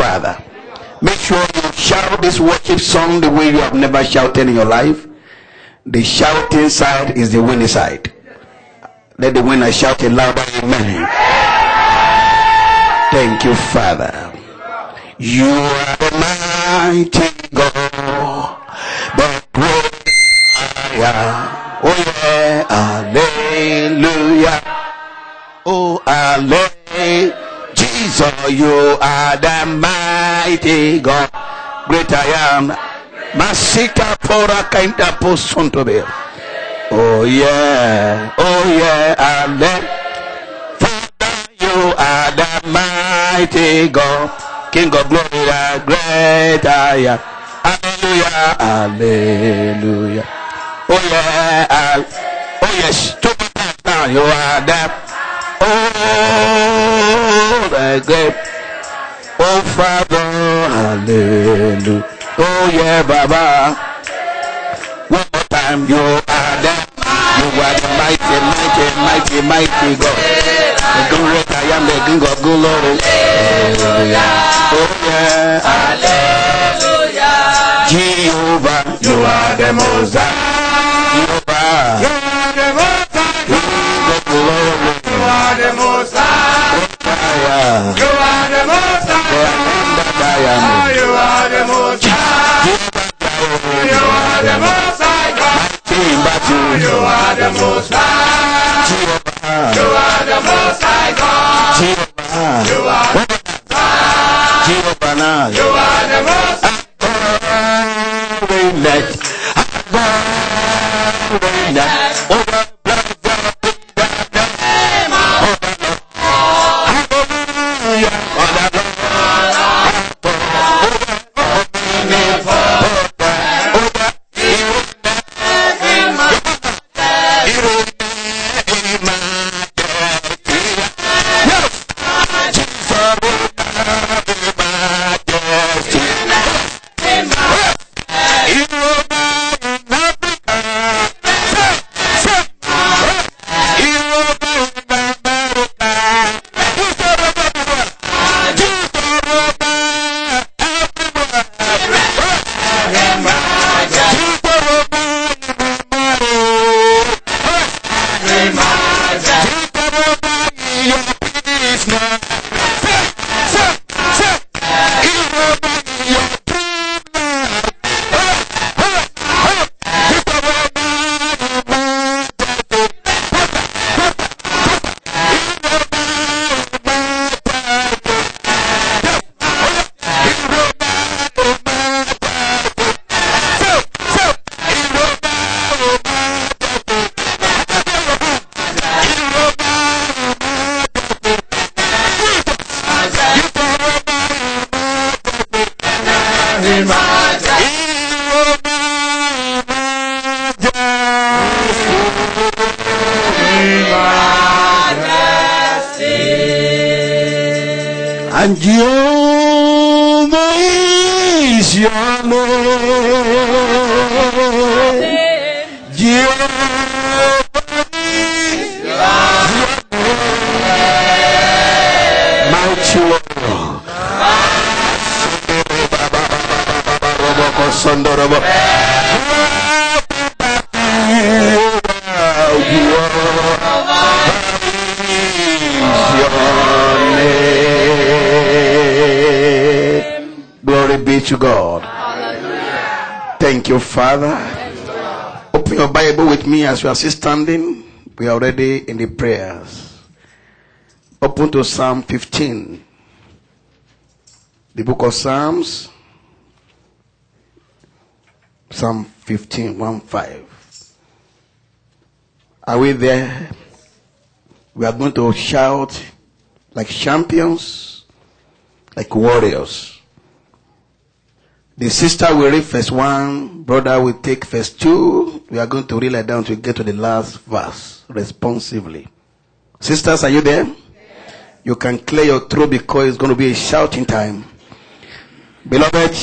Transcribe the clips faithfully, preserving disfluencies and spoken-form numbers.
Father. Make sure you shout this worship song the way you have never shouted in your life. The shouting side is the winning side. Let the winner shout it louder. Amen. Thank you, Father. You are the mighty God, the great I am. Oh yeah, hallelujah. Oh, hallelujah. Jesus, you are the mighty God, great I am. Masika pora kainta posontobe. Oh yeah, oh yeah, hallelujah. Father, you are the mighty God, King of glory, the great I am. Hallelujah, hallelujah. Oh yeah, uh, oh yes, two times now you are there. Oh, the great, oh Father, hallelujah. Oh yeah, Baba. One more time, you are there. You are the mighty, mighty, mighty, mighty God. The great I am, the King of glory. Hallelujah. Oh yeah, hallelujah. Jehovah, you are the most high. You are the most high. You are the most high. You are the most high. You are the most high. You are the most high. You are the most high. You are the most high God. You are the most high. You are the most high. And Jehovah is your name. Jehovah is your name. Mighty Lord. Glory be to God. Hallelujah. Thank you, Father. Open your Bible with me as you are still standing. We are already in the prayers. Open to Psalm fifteen. The book of Psalms. Psalm fifteen, one five. Are we there? We are going to shout like champions, like warriors. The sister will read verse one, brother will take verse two. We are going to read it down to get to the last verse responsively. Sisters, are you there? Yes. You can clear your throat because it's going to be a shouting time. Beloved,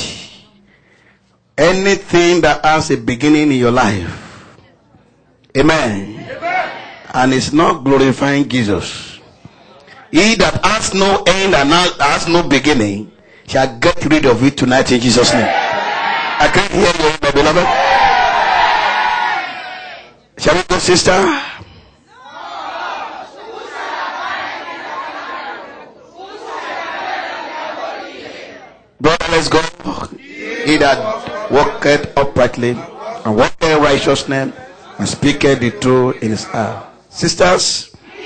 anything that has a beginning in your life, amen, amen. And it's not glorifying Jesus. He that has no end and has no beginning shall get rid of it tonight in Jesus' name. I can't hear you, my beloved. Shall we go, sister? Brother, let's go. He that walketh uprightly and walketh righteousness and speaketh the truth in his heart. Sisters,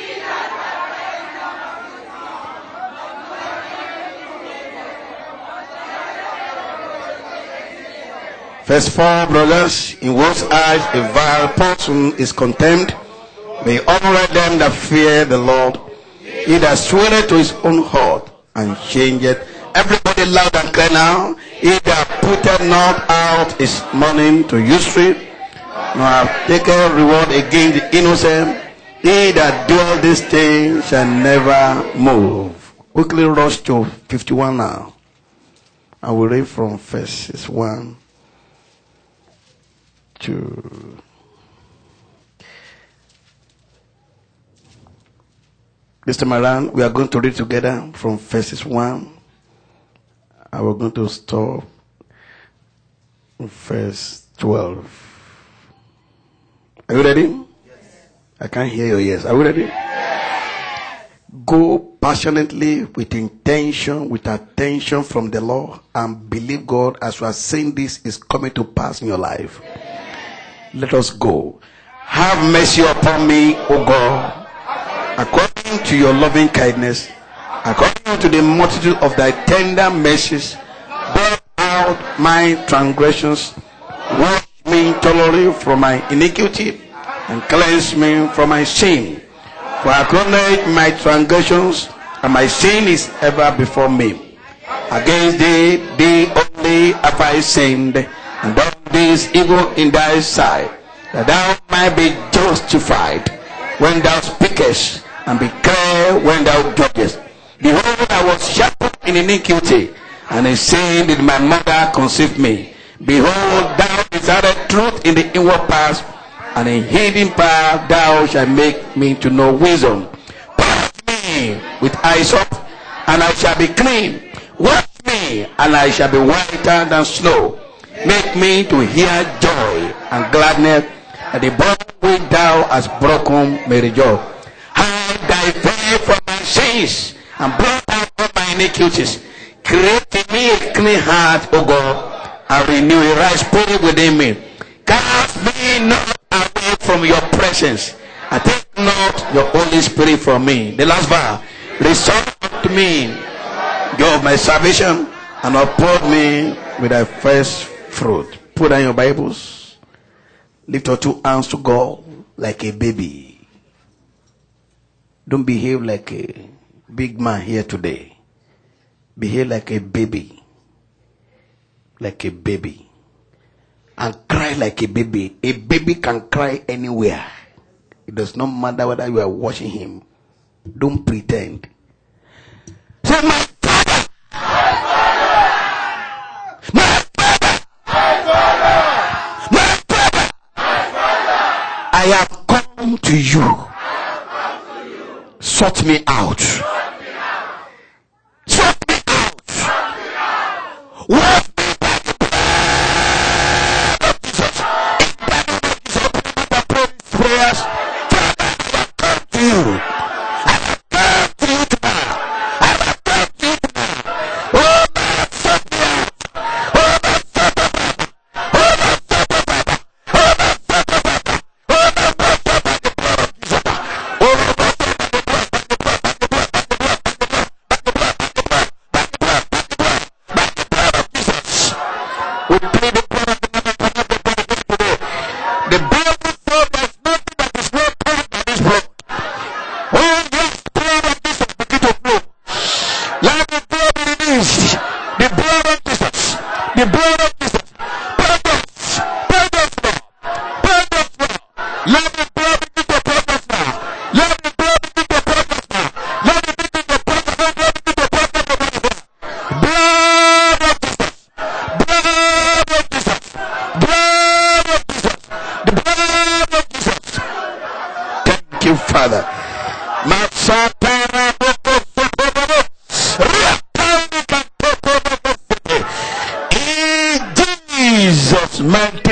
verse four, brothers, in whose eyes a vile person is contemned, may honor them that fear the Lord. He that sweareth to his own heart and changeth. Everybody loud and clear now. He that putteth not out his money to usury, nor have taken reward against the innocent. He that doeth these things shall never move. Quickly rush to fifty-one now. I will read from verses one to this time around. We are going to read together from verses one. I was going to stop in verse twelve. Are you ready? Yes. I can't hear your yes. Are you ready? Yes. Go passionately with intention, with attention from the Lord, and believe God as you are saying this is coming to pass in your life. Let us go. Have mercy upon me, O God, according to your loving kindness, according to the multitude of thy tender mercies. Blot out my transgressions, wash me thoroughly from my iniquity, and cleanse me from my sin. For I acknowledge my transgressions, and my sin is ever before me. Against thee, thee only have I sinned, and done this evil in thy sight, that thou might be justified when thou speakest, and be clear when thou judgest. Behold, I was shackled in iniquity, and in sin did my mother conceive me. Behold, thou desired truth in the inward parts, and in hidden part thou shalt make me to know wisdom. Purge me with hyssop, and I shall be clean. Wash me, and I shall be whiter than snow. Make me to hear joy and gladness, and the bone which thou hast broken may rejoice. Hide thy face from my sins, and blot out all my iniquities. Create in me a clean heart, O God, and renew a right spirit within me. Cast me not away from your presence, and take not your Holy Spirit from me. The last verse. Restore unto me, God of my salvation, and uphold me with thy first fruit. Put down your Bibles. Lift your two hands to God like a baby. Don't behave like a big man here today. Behave like a baby. Like a baby. And cry like a baby. A baby can cry anywhere. It does not matter whether you are watching him. Don't pretend. Say, my father! My father! My father! My father! My father! My father! I have come to you. Sort me out. Sort me out. Wash me by the blood of Jesus. In the name of Jesus, prayers. Father, I have come to you. I have come to you tonight. I have come to you tonight. Oh, my, sort me out. Oh, my, sort me out. Oh, my, sort me out. Oh, my, sort me out. Oh, my, sort me out. Oh, my,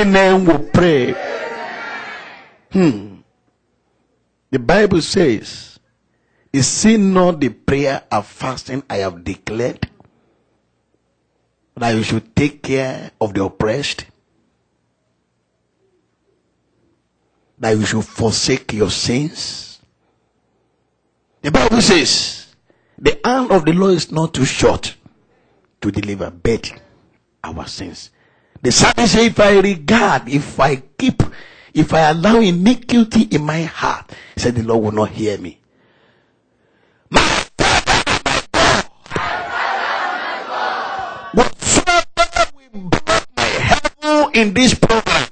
mighty name we pray. Hmm. The Bible says, is see not the prayer of fasting I have declared, that you should take care of the oppressed, that you should forsake your sins. The Bible says, the hand of the Lord is not too short to deliver, but our sins. The psalmist says, if I regard, if I keep, if I allow iniquity in my heart, he said, the Lord will not hear me. My Father, my God, whatsoever will block my heaven in this program,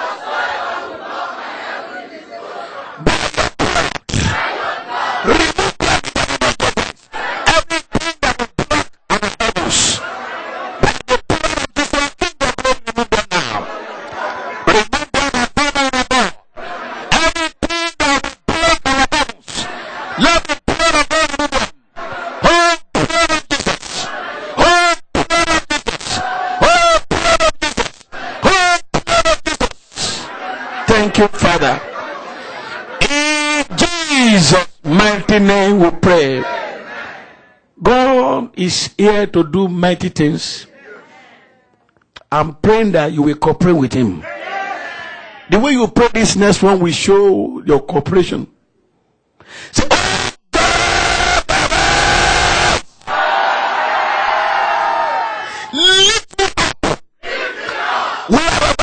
Father, in Jesus' mighty name we pray. God is here to do mighty things. I'm praying that you will cooperate with him. The way you pray this next one will show your cooperation. Say, oh, God, lift me up. Wherever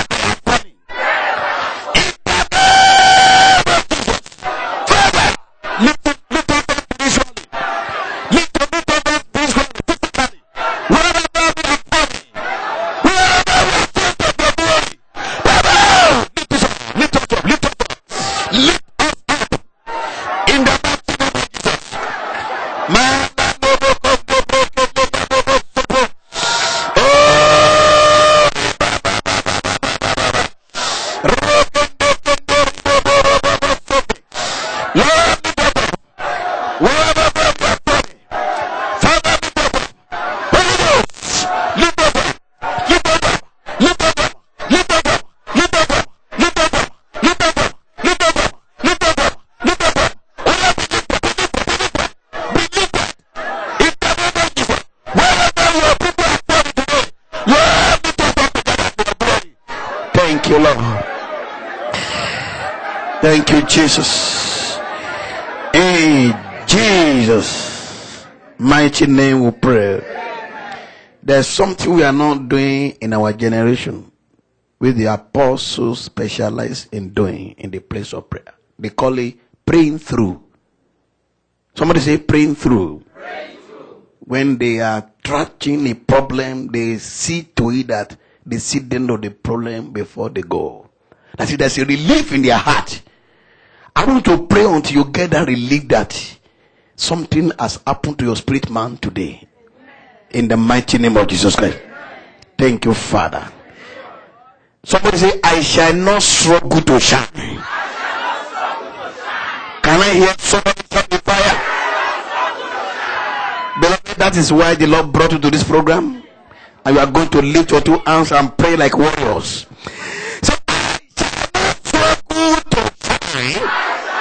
Thank you, Jesus. In Jesus' mighty name we pray. There's something we are not doing in our generation, which the apostles specialize in doing in the place of prayer. They call it praying through. Somebody say praying through. Praying through. When they are tracking a problem, they see to it that they see the end of the problem before they go. That's it. There's a relief in their heart. I want to pray until you get that relief that something has happened to your spirit man today. In the mighty name of Jesus Christ. Thank you, Father. Somebody say, I shall not struggle to shine. Can I hear somebody shout the fire? Beloved, that is why the Lord brought you to this program. And you are going to lift your two hands and pray like warriors. So I shall not struggle to shine.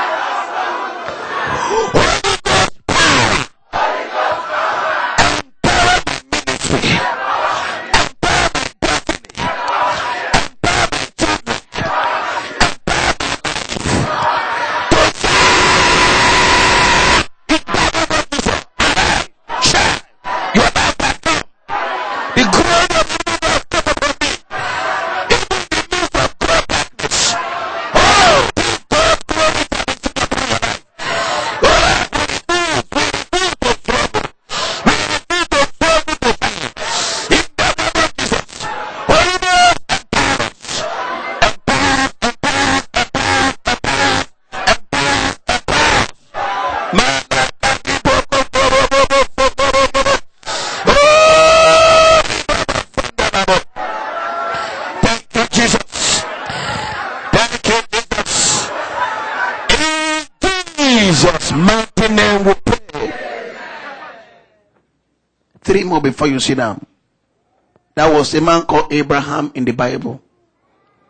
Three more before you sit down. That was a man called Abraham in the Bible.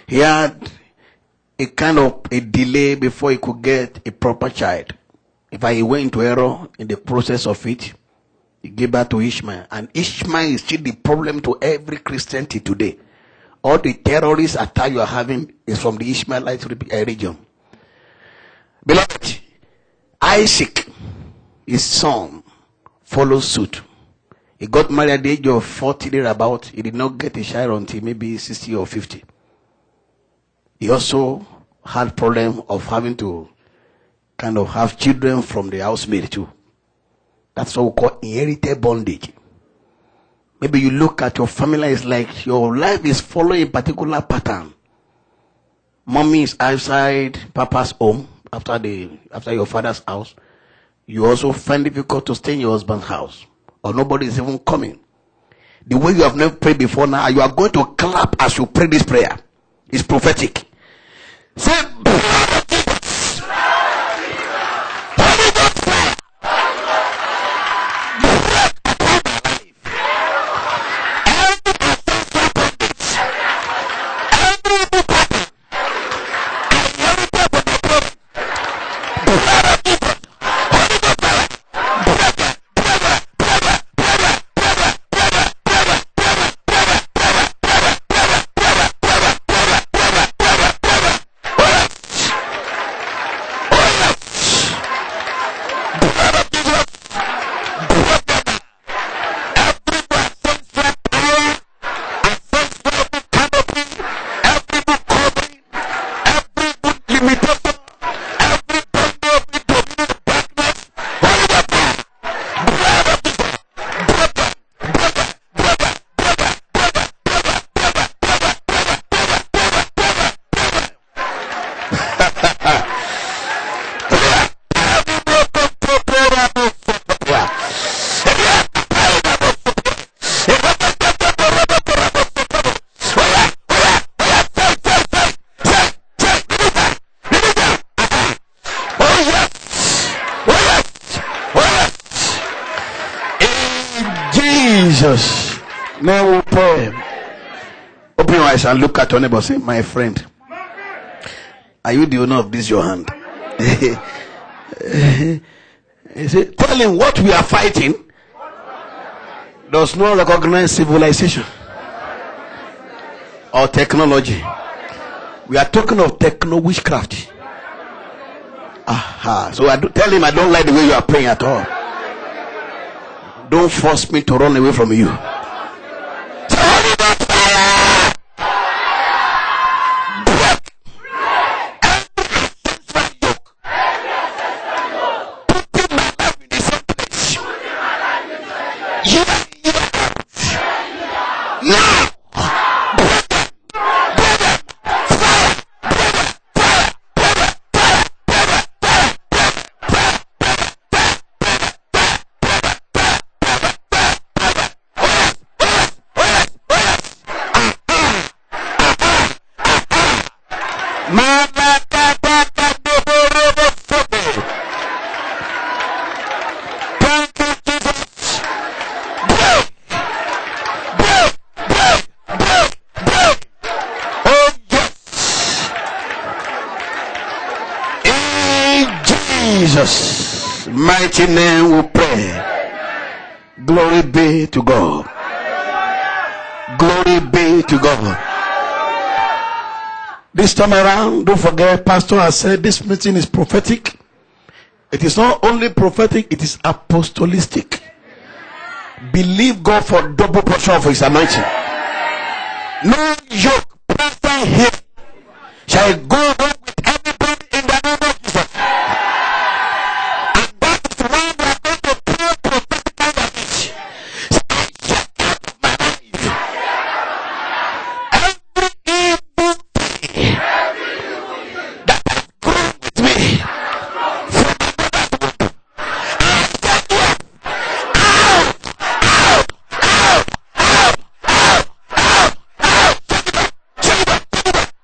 he had a kind of a delay before he could get a proper child. In fact, he went into error in the process of it. He gave birth to Ishmael. And Ishmael is still the problem to every Christianity today. All the terrorist attack you are having is from the Ishmaelite region. Beloved, Isaac, his son, followed suit. He got married at the age of forty, thereabout. He did not get a child until maybe sixty or fifty. He also had problem of having to kind of have children from the housemaid too. That's what we call inherited bondage. Maybe you look at your family, it's like your life is following a particular pattern. Mommy is outside papa's home after the after your father's house. You also find it difficult to stay in your husband's house, or nobody is even coming. The way you have never prayed before now, you are going to clap as you pray this prayer. It's prophetic. Say, Jesus. Now we pray. Open your eyes and look at your neighbor. Say, my friend, are you the owner of this your hand? Say, tell him what we are fighting does not recognize civilization or technology. We are talking of techno witchcraft. Aha. So I do, tell him I don't like the way you are praying at all. Don't force me to run away from you. Jesus' mighty name we pray. Glory be to God. Glory be to God. This time around, don't forget, Pastor has said this meeting is prophetic. It is not only prophetic, it is apostolistic. Believe God for double portion of his anointing. No yoke present here shall go on with everybody in the name of Jesus. And that is why we are going to pray prophetically like this. So I shall out my life every evil thing that has grown with me from my mother's womb. I set you up. Out, out, out, out, out, out, out. Shake it up, shake it up, shake it up.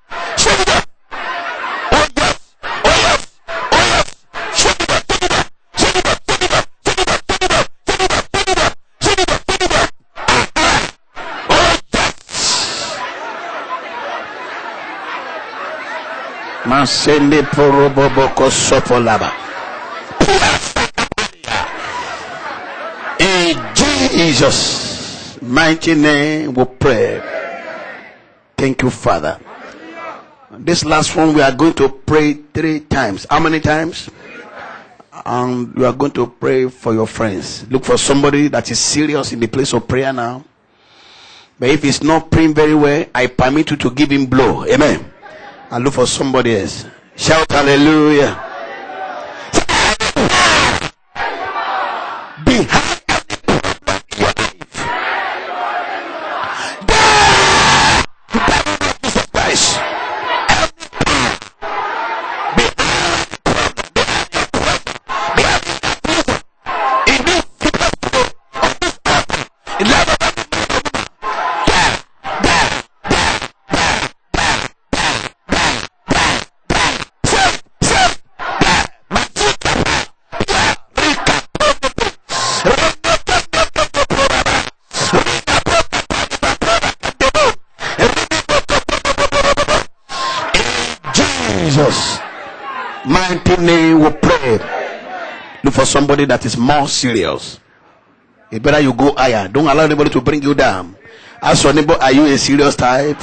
Masende poroboboko sopolaba. In Jesus' mighty name we pray. Thank you, Father. This last one we are going to pray three times. How many times? And you are going to pray for your friends. Look for somebody that is serious in the place of prayer now. But if he's not praying very well, I permit you to give him blow. Amen. And look for somebody else. Shout hallelujah. Behind mighty name we pray. Look for somebody that is more serious. It better you go higher. Don't allow anybody to bring you down. Ask your neighbor, are you a serious type?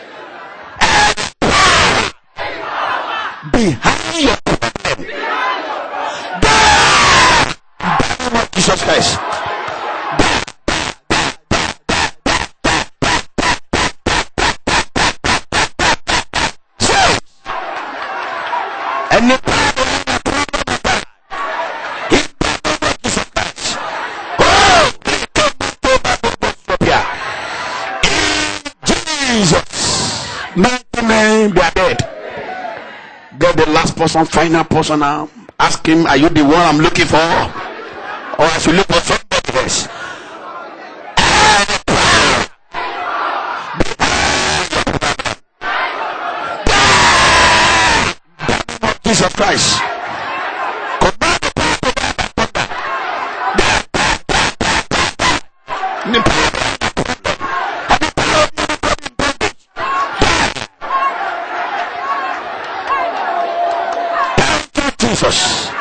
Behind your problem, Jesus Christ. And Jesus, mighty name, they are dead. Get the last person, final person now. Ask him, are you the one I'm looking for? Or I should look for somebody else? Jesus Christ. Jesus.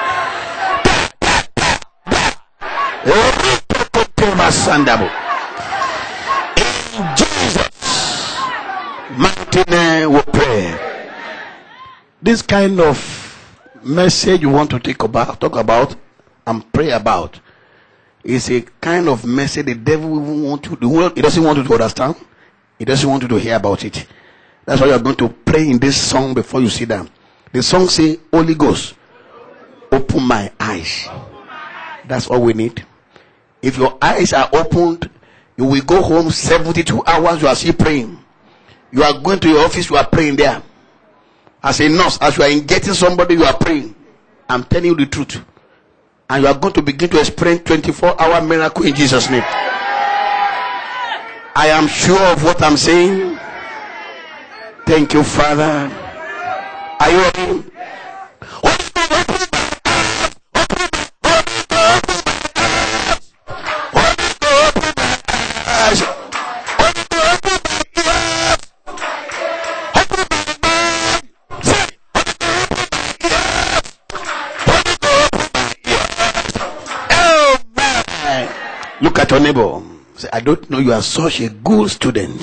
In Jesus' mighty name we pray. This kind of message you want to take about, talk about, and pray about is a kind of message the devil even want to do. He doesn't want you to understand. He doesn't want you to hear about it. That's why you are going to pray in this song before you sit down. The song say, Holy Ghost, open my eyes. That's all we need. If your eyes are opened, you will go home seventy-two hours, you are still praying. You are going to your office, you are praying there. As a nurse, as you are injecting somebody, you are praying. I'm telling you the truth. And you are going to begin to experience twenty-four hour miracle in Jesus' name. I am sure of what I'm saying. Thank you, Father. Are you ready? Look at your neighbor. Say, I don't know you are such a good student.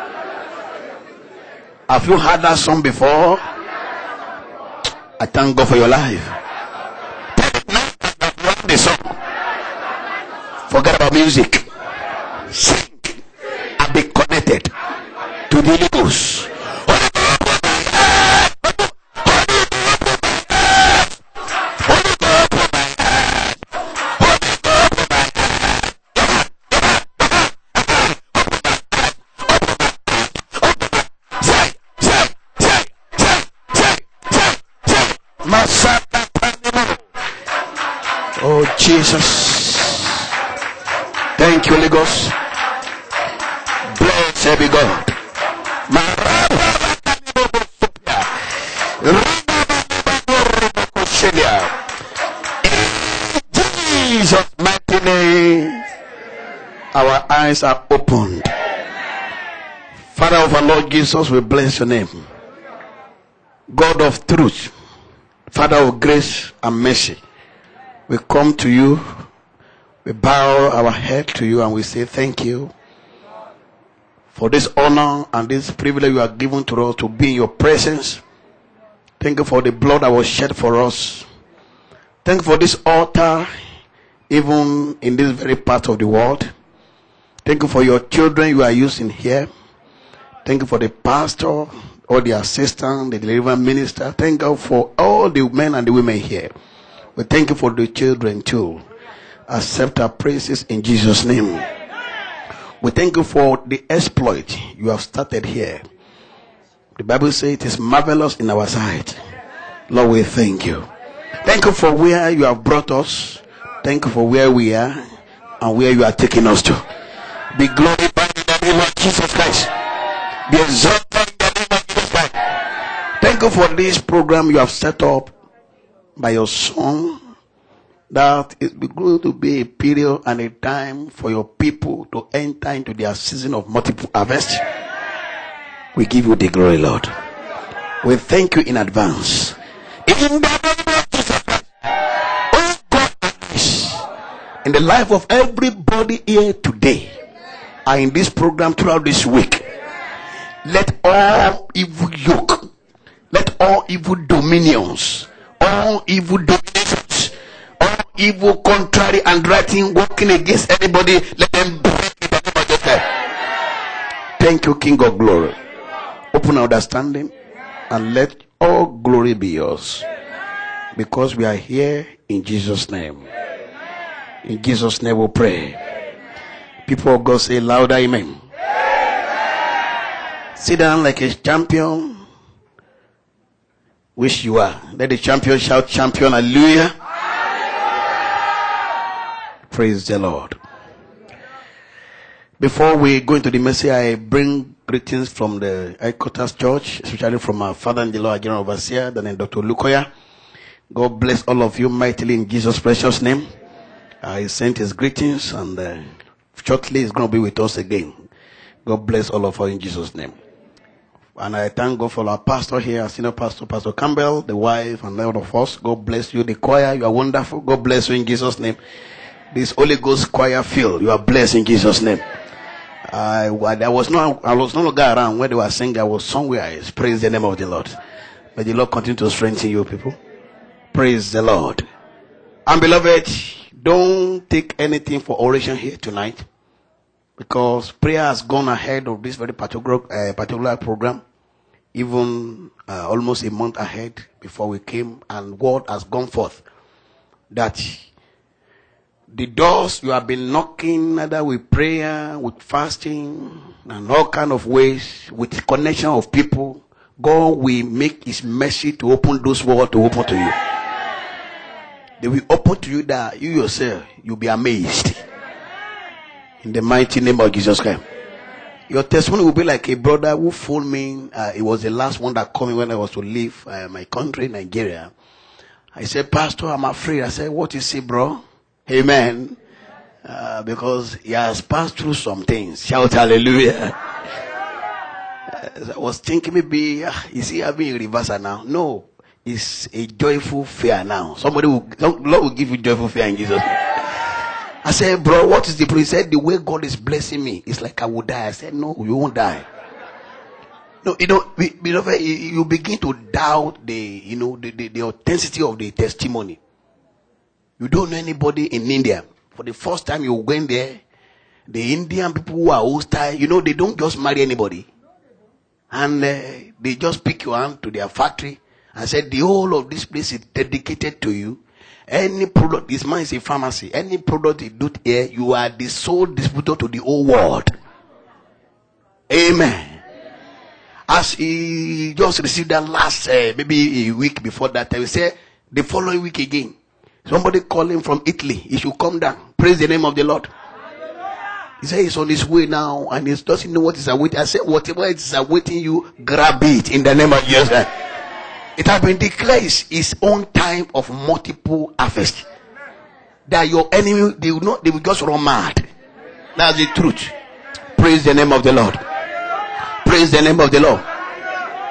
Have you heard that song before? I thank God for your life. The song. Forget about music. Sing and be connected to the Holy Ghost. Oh Jesus, thank you, Holy Ghost. Blessed be God. In Jesus' mighty name, our eyes are opened. Father of our Lord Jesus, we bless your name. God of truth, Father of grace and mercy, we come to you, we bow our head to you, and we say thank you for this honor and this privilege you are given to us to be in your presence. Thank you for the blood that was shed for us. Thank you for this altar, even in this very part of the world. Thank you for your children you are using here. Thank you for the pastor, all the assistant, the deliverance minister. Thank you for all the men and the women here. We thank you for the children too. Accept our praises in Jesus' name. We thank you for the exploit you have started here. The Bible says it is marvelous in our sight. Lord, we thank you. Thank you for where you have brought us. Thank you for where we are and where you are taking us to. Be glorified in the name of Jesus Christ. Be exalted in the name of Jesus Christ. Thank you for this program you have set up by your Son, that it is going to be a period and a time for your people to enter into their season of multiple harvest. We give you the glory, Lord. We thank you in advance. In the name of Jesus Christ. Oh God, in the life of everybody here today and in this program throughout this week, let all evil yoke, let all evil dominions, all evil dominations, all evil contrary and writing working against anybody, let them break in the name of Jesus. Thank you, King of Glory. Open our understanding and let all glory be yours, because we are here in Jesus' name. In Jesus' name we pray. People of God say louder, amen. Sit down like a champion, which you are. Let the champion shout champion, hallelujah. Praise the Lord. Before we go into the message, I bring greetings from the headquarters church, especially from our father in the Lord, General Overseer, then Doctor Lukoya. God bless all of you mightily in Jesus' precious name. Uh, he sent his greetings, and uh, shortly he's going to be with us again. God bless all of us in Jesus' name. And I thank God for our pastor here, our senior pastor, Pastor Campbell, the wife, and all of us. God bless you. The choir, you are wonderful. God bless you in Jesus' name. This Holy Ghost choir field, you are blessed in Jesus' name. I, I was not, I was no longer around where they were singing. I was somewhere else. Praise the name of the Lord. May the Lord continue to strengthen you people. Praise the Lord. And beloved, don't take anything for oration here tonight, because prayer has gone ahead of this very particular, uh, particular program, even uh, almost a month ahead before we came, and word has gone forth that the doors you have been knocking, either with prayer, with fasting, and all kind of ways, with connection of people, God will make his mercy to open those walls to open to you. They will open to you that you yourself, you'll be amazed. In the mighty name of Jesus Christ. Your testimony will be like a brother who phoned me. Uh, it was the last one that called me when I was to leave uh, my country, Nigeria. I said, Pastor, I'm afraid. I said, what you say, bro? Amen. Uh, because he has passed through some things. Shout hallelujah. Uh, I was thinking maybe, uh, is he having a reversal now? No. It's a joyful fear now. Somebody will, Lord will give you joyful fear in Jesus' name. I said, bro, what is the problem? He said, the way God is blessing me, it's like I will die. I said, no, you won't die. No, you know, beloved, you begin to doubt the, you know, the, the, the authenticity of the testimony. You don't know anybody in India. For the first time you went there, the Indian people who are hostile, you know, they don't just marry anybody. And uh, they just pick your hand to their factory and said, the whole of this place is dedicated to you. Any product, this man is a pharmacy. Any product you do here, you are the sole distributor to the whole world. Amen. As he just received that last, uh, maybe a week before that, I will say the following week again, somebody called him from Italy. He should come down. Praise the name of the Lord. He said he's on his way now and he doesn't know what is awaiting. I said, whatever is awaiting you, grab it in the name of Jesus. It has been declared his own time of multiple harvest. That your enemy, they will not, they will just run mad. That's the truth. Praise the name of the Lord. Praise the name of the Lord.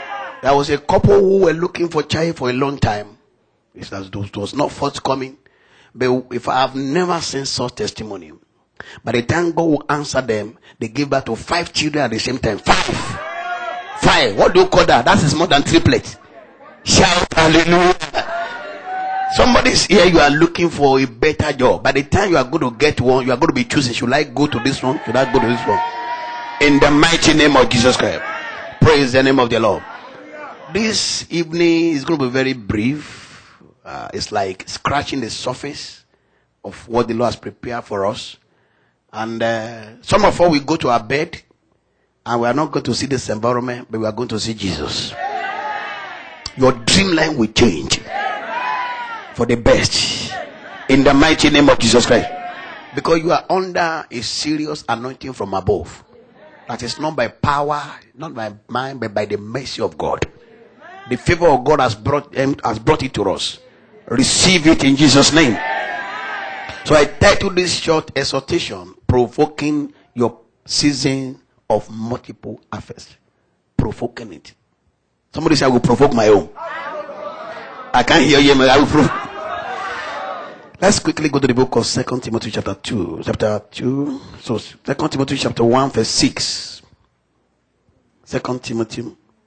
There was a couple who were looking for child for a long time. It was, it was not forthcoming. But if I have never seen such testimony. By the time God will answer them, they give birth to five children at the same time. Five. Five. What do you call that? That is more than triplets. Shout hallelujah. Somebody's here, you are looking for a better job. By the time you are going to get one, you are going to be choosing. Should I go to this one? Should I go to this one? In the mighty name of Jesus Christ. Praise the name of the Lord. This evening is going to be very brief. Uh, it's like scratching the surface of what the Lord has prepared for us. And uh, some of us will go to our bed and we are not going to see this environment, but we are going to see Jesus. Your dreamline will change for the best in the mighty name of Jesus Christ. Because you are under a serious anointing from above. That is not by power, not by mind, but by the mercy of God. The favor of God has brought um, has brought it to us. Receive it in Jesus' name. So I titled this short exhortation, Provoking Your Season of Multiple Affairs. Provoking it. Somebody say, I will provoke my own. I can't hear you, I will provoke. Let's quickly go to the book of Second Timothy chapter two. Chapter two. So Second Timothy chapter one verse six. Second Timothy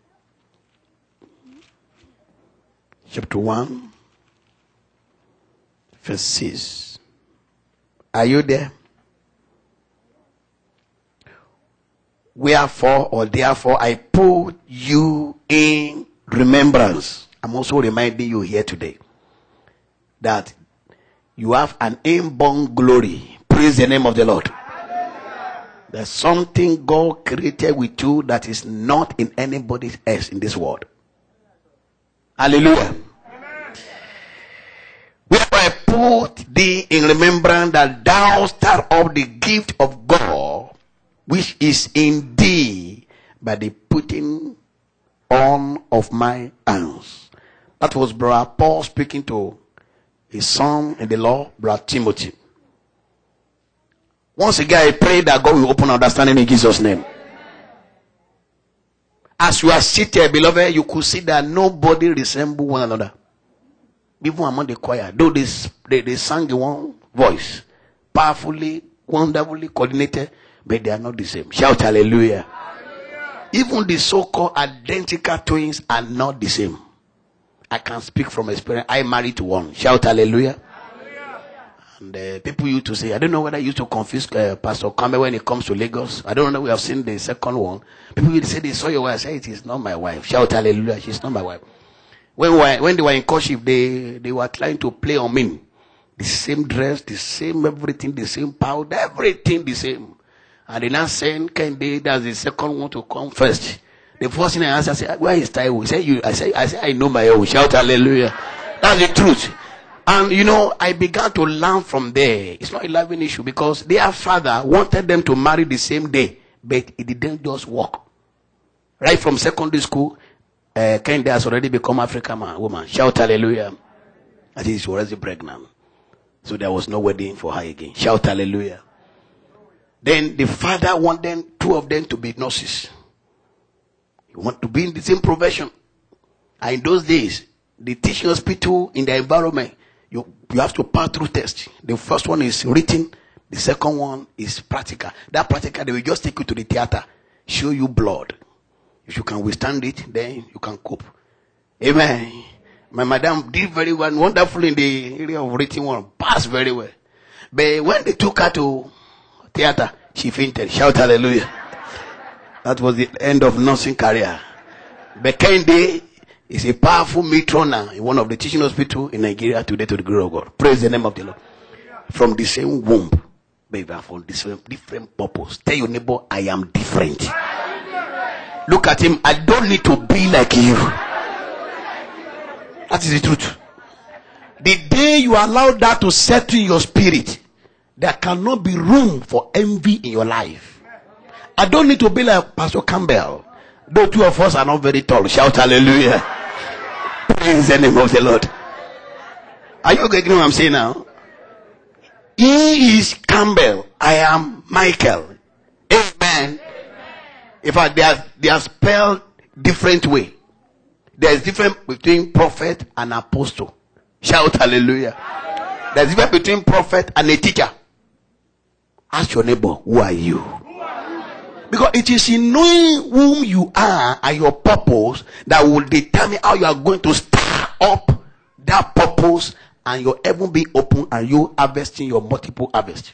chapter one verse six. Are you there? Wherefore or therefore I put you in remembrance. I'm also reminding you here today that you have an inborn glory. Praise the name of the Lord. There's something God created with you that is not in anybody else in this world. Hallelujah. Wherefore I put thee in remembrance that thou stir up the gift of God which is in thee by the putting on of my hands. That was Brother Paul speaking to his son in the Lord, Brother Timothy. Once again, I pray that God will open understanding in Jesus' name. As you are seated, beloved, you could see that nobody resembles one another. Even among the choir, though they, they, they sang in one voice, powerfully, wonderfully coordinated, but they are not the same. Shout hallelujah. Hallelujah. Even the so-called identical twins are not the same. I can speak from experience. I married to one. Shout hallelujah. Hallelujah. And uh, people used to say, I don't know whether I used to confuse uh, Pastor Kambe when it comes to Lagos. I don't know. We have seen the second one. People will say they saw your wife. I say it is not my wife. Shout hallelujah. She's not my wife. When we were, when they were in courtship, they they were trying to play on me. The same dress, the same everything, the same powder, everything the same. And they now saying, Kende, that's the second one to come first. The first thing I asked, I said, where is Taiwo? He said, you, I said, I said, I know my own. Shout hallelujah. That's the truth. And you know, I began to learn from there. It's not a loving issue because their father wanted them to marry the same day, but it didn't just work. Right from secondary school, uh, Kende has already become African man, woman. Shout hallelujah. I think she was already pregnant. So there was no wedding for her again. Shout hallelujah. Then the father wanted two of them to be nurses. You want to be in the same profession. And in those days, the teaching hospital in the environment, you, you have to pass through tests. The first one is written. The second one is practical. That practical, they will just take you to the theater, show you blood. If you can withstand it, then you can cope. Amen. My madam did very well, wonderful in the area of written one, passed very well. But when they took her to theater, she fainted. Shout hallelujah. That was the end of nursing career. But Kende is a powerful matrona in one of the teaching hospitals in Nigeria today to the glory of God. Praise the name of the Lord. From the same womb, baby, for different, different purpose. Tell your neighbor, I am different. Look at him. I don't need to be like you. That is the truth. The day you allow that to settle in your spirit, there cannot be room for envy in your life. I don't need to be like Pastor Campbell. Though two of us are not very tall. Shout hallelujah. Praise the name of the Lord. Are you getting what I'm saying now? He is Campbell. I am Michael. Amen. In fact, they are, they are spelled different way. There's difference between prophet and apostle. Shout hallelujah. There's difference between prophet and a teacher. Ask your neighbor, who are you? Because it is in knowing whom you are and your purpose that will determine how you are going to start up that purpose and your heaven being open and you harvesting your multiple harvest.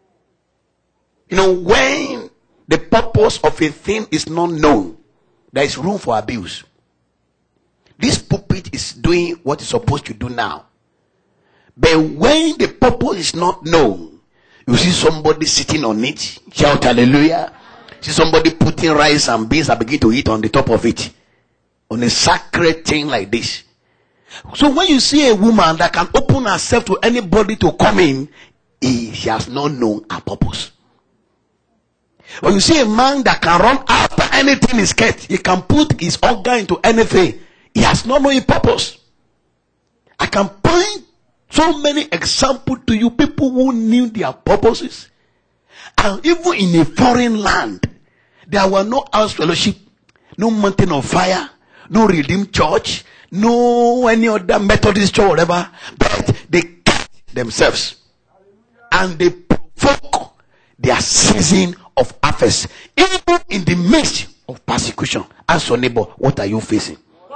You know, when the purpose of a thing is not known, there is room for abuse. This pulpit is doing what it's supposed to do now. But when the purpose is not known, you see somebody sitting on it. Shout hallelujah. See somebody putting rice and beans and begin to eat on the top of it. On a sacred thing like this. So when you see a woman that can open herself to anybody to come in, he, she has not known her purpose. When you see a man that can run after anything is kept, he can put his organ into anything, he has not known his purpose. I can point so many examples to you, people who knew their purposes. And even in a foreign land, there were no house fellowship, no mountain of fire, no redeemed church, no any other Methodist church, whatever. But they kept themselves. And they provoke their season of harvest. Even in the midst of persecution. Ask your neighbor, what are you facing?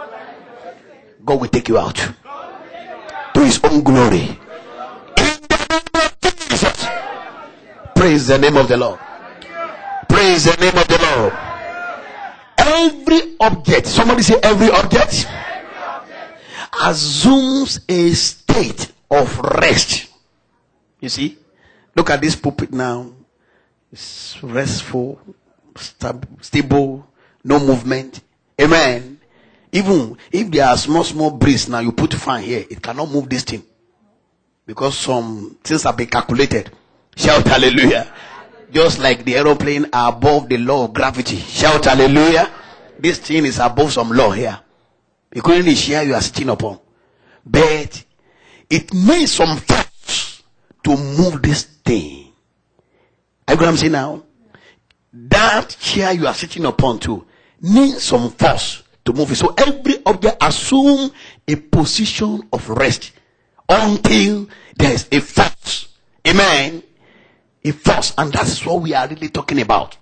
God will take you out to his own glory. In the name of Jesus. Praise the name of the Lord. Praise the name of the Lord. Every object, somebody say every object, every object assumes a state of rest. You see, look at this pulpit now. It's restful, stab- stable, no movement. Amen. Even if there are small, small breeze now, you put fan here, it cannot move this thing. Because some things have been calculated. Shout hallelujah. Just like the aeroplane are above the law of gravity. Shout hallelujah. This thing is above some law here. Including the chair you are sitting upon. But it needs some force to move this thing. Are you what I'm saying now? That chair you are sitting upon too needs some force to move it. So every object assumes a position of rest until there is a force. Amen. A force, and that's what we are really talking about.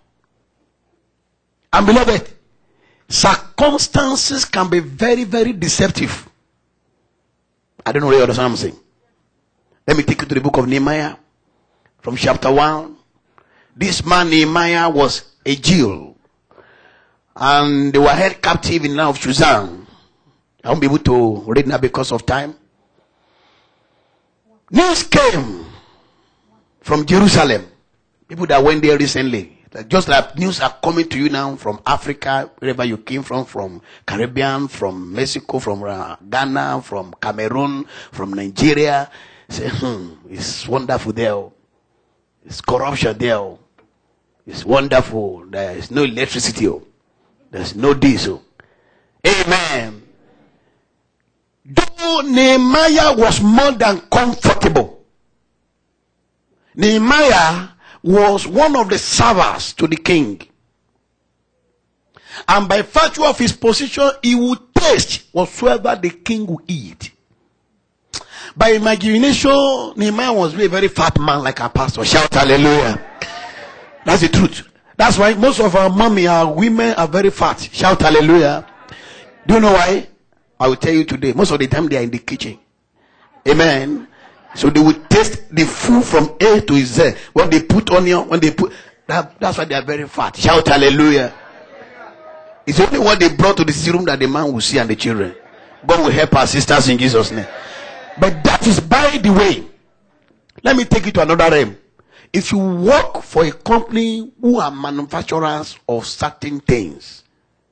And beloved, circumstances can be very, very deceptive. I don't know what you understand what I'm saying. Let me take you to the book of Nehemiah from chapter one. This man Nehemiah was a Jew, and they were held captive in the land of Shushan. I won't be able to read now because of time. News came from Jerusalem. People that went there recently. Just like news are coming to you now from Africa, wherever you came from, from Caribbean, from Mexico, from uh, Ghana, from Cameroon, from Nigeria. Say, hmm, it's wonderful there. It's corruption there. It's wonderful. There is no electricity. There's no diesel. Amen. Though Nehemiah was more than comfortable, Nehemiah was one of the servers to the king. And by virtue of his position, he would taste whatsoever the king would eat. By imagination, Nehemiah was a very fat man like our pastor. Shout hallelujah. That's the truth. That's why most of our mommy, our women are very fat. Shout hallelujah. Do you know why? I will tell you today. Most of the time they are in the kitchen. Amen. So they will taste the food from A to Z. When they put onion, when they put, that, that's why they are very fat. Shout hallelujah. It's only what they brought to the sitting room that the man will see and the children. God will help our sisters in Jesus' name. But that is by the way. Let me take you to another realm. If you work for a company who are manufacturers of certain things,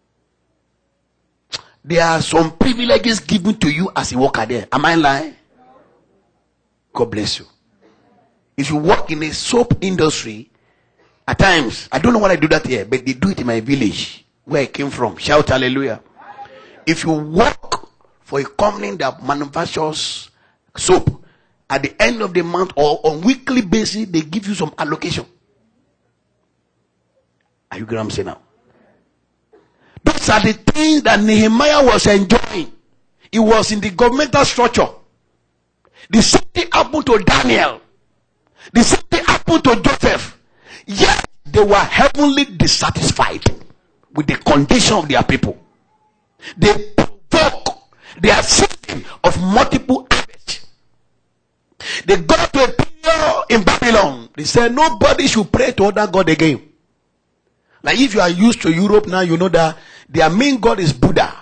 there are some privileges given to you as a worker there. Am I lying? God bless you. If you work in a soap industry, at times, I don't know why I do that here, but they do it in my village, where I came from. Shout hallelujah. If you work for a company that manufactures soap, at the end of the month or on weekly basis, they give you some allocation. Are you getting what I'm saying now? Those are the things that Nehemiah was enjoying. It was in the governmental structure. The same thing happened to Daniel. The same thing happened to Joseph. Yet they were heavenly dissatisfied with the condition of their people. They provoke their system of multiple harvests. They got to a period in Babylon. They said nobody should pray to other God again. Like if you are used to Europe now, you know that their main God is Buddha.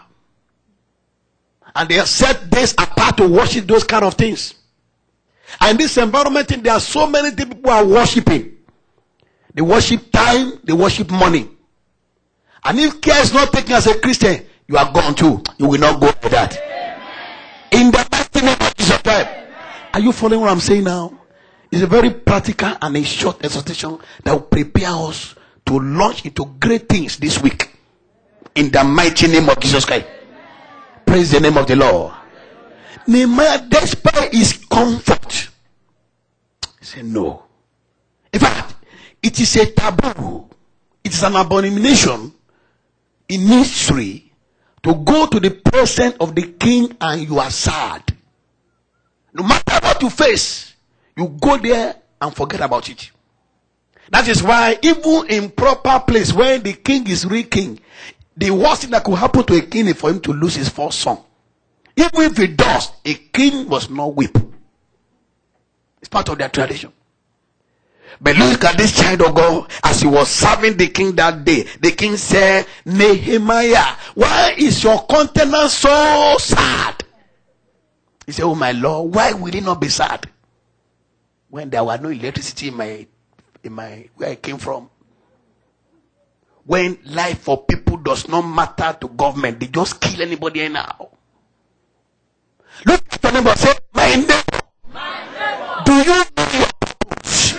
And they have set days apart to worship those kind of things. And this environment, there are so many people who are worshiping. They worship time, they worship money. And if care is not taken as a Christian, you are gone too. You will not go like that. Amen. In the mighty name of Jesus Christ. Are you following what I'm saying now? It's a very practical and a short exhortation that will prepare us to launch into great things this week. In the mighty name of Jesus Christ. Praise the name of the Lord. Nehemiah, despite his comfort, he said no. In fact, it is a taboo. It is an abomination in history to go to the presence of the king and you are sad. No matter what you face, you go there and forget about it. That is why even in proper place, when the king is real king, the worst thing that could happen to a king is for him to lose his first son. Even if he does, a king must not weep. It's part of their tradition. But look at this child of God as he was serving the king that day. The king said, Nehemiah, why is your countenance so sad? He said, oh my Lord, why will it not be sad? When there was no electricity in my, in my, where I came from. When life for people does not matter to government, they just kill anybody anyhow. Look at the neighbor, say, my neighbor, my neighbor. Do you know your purpose?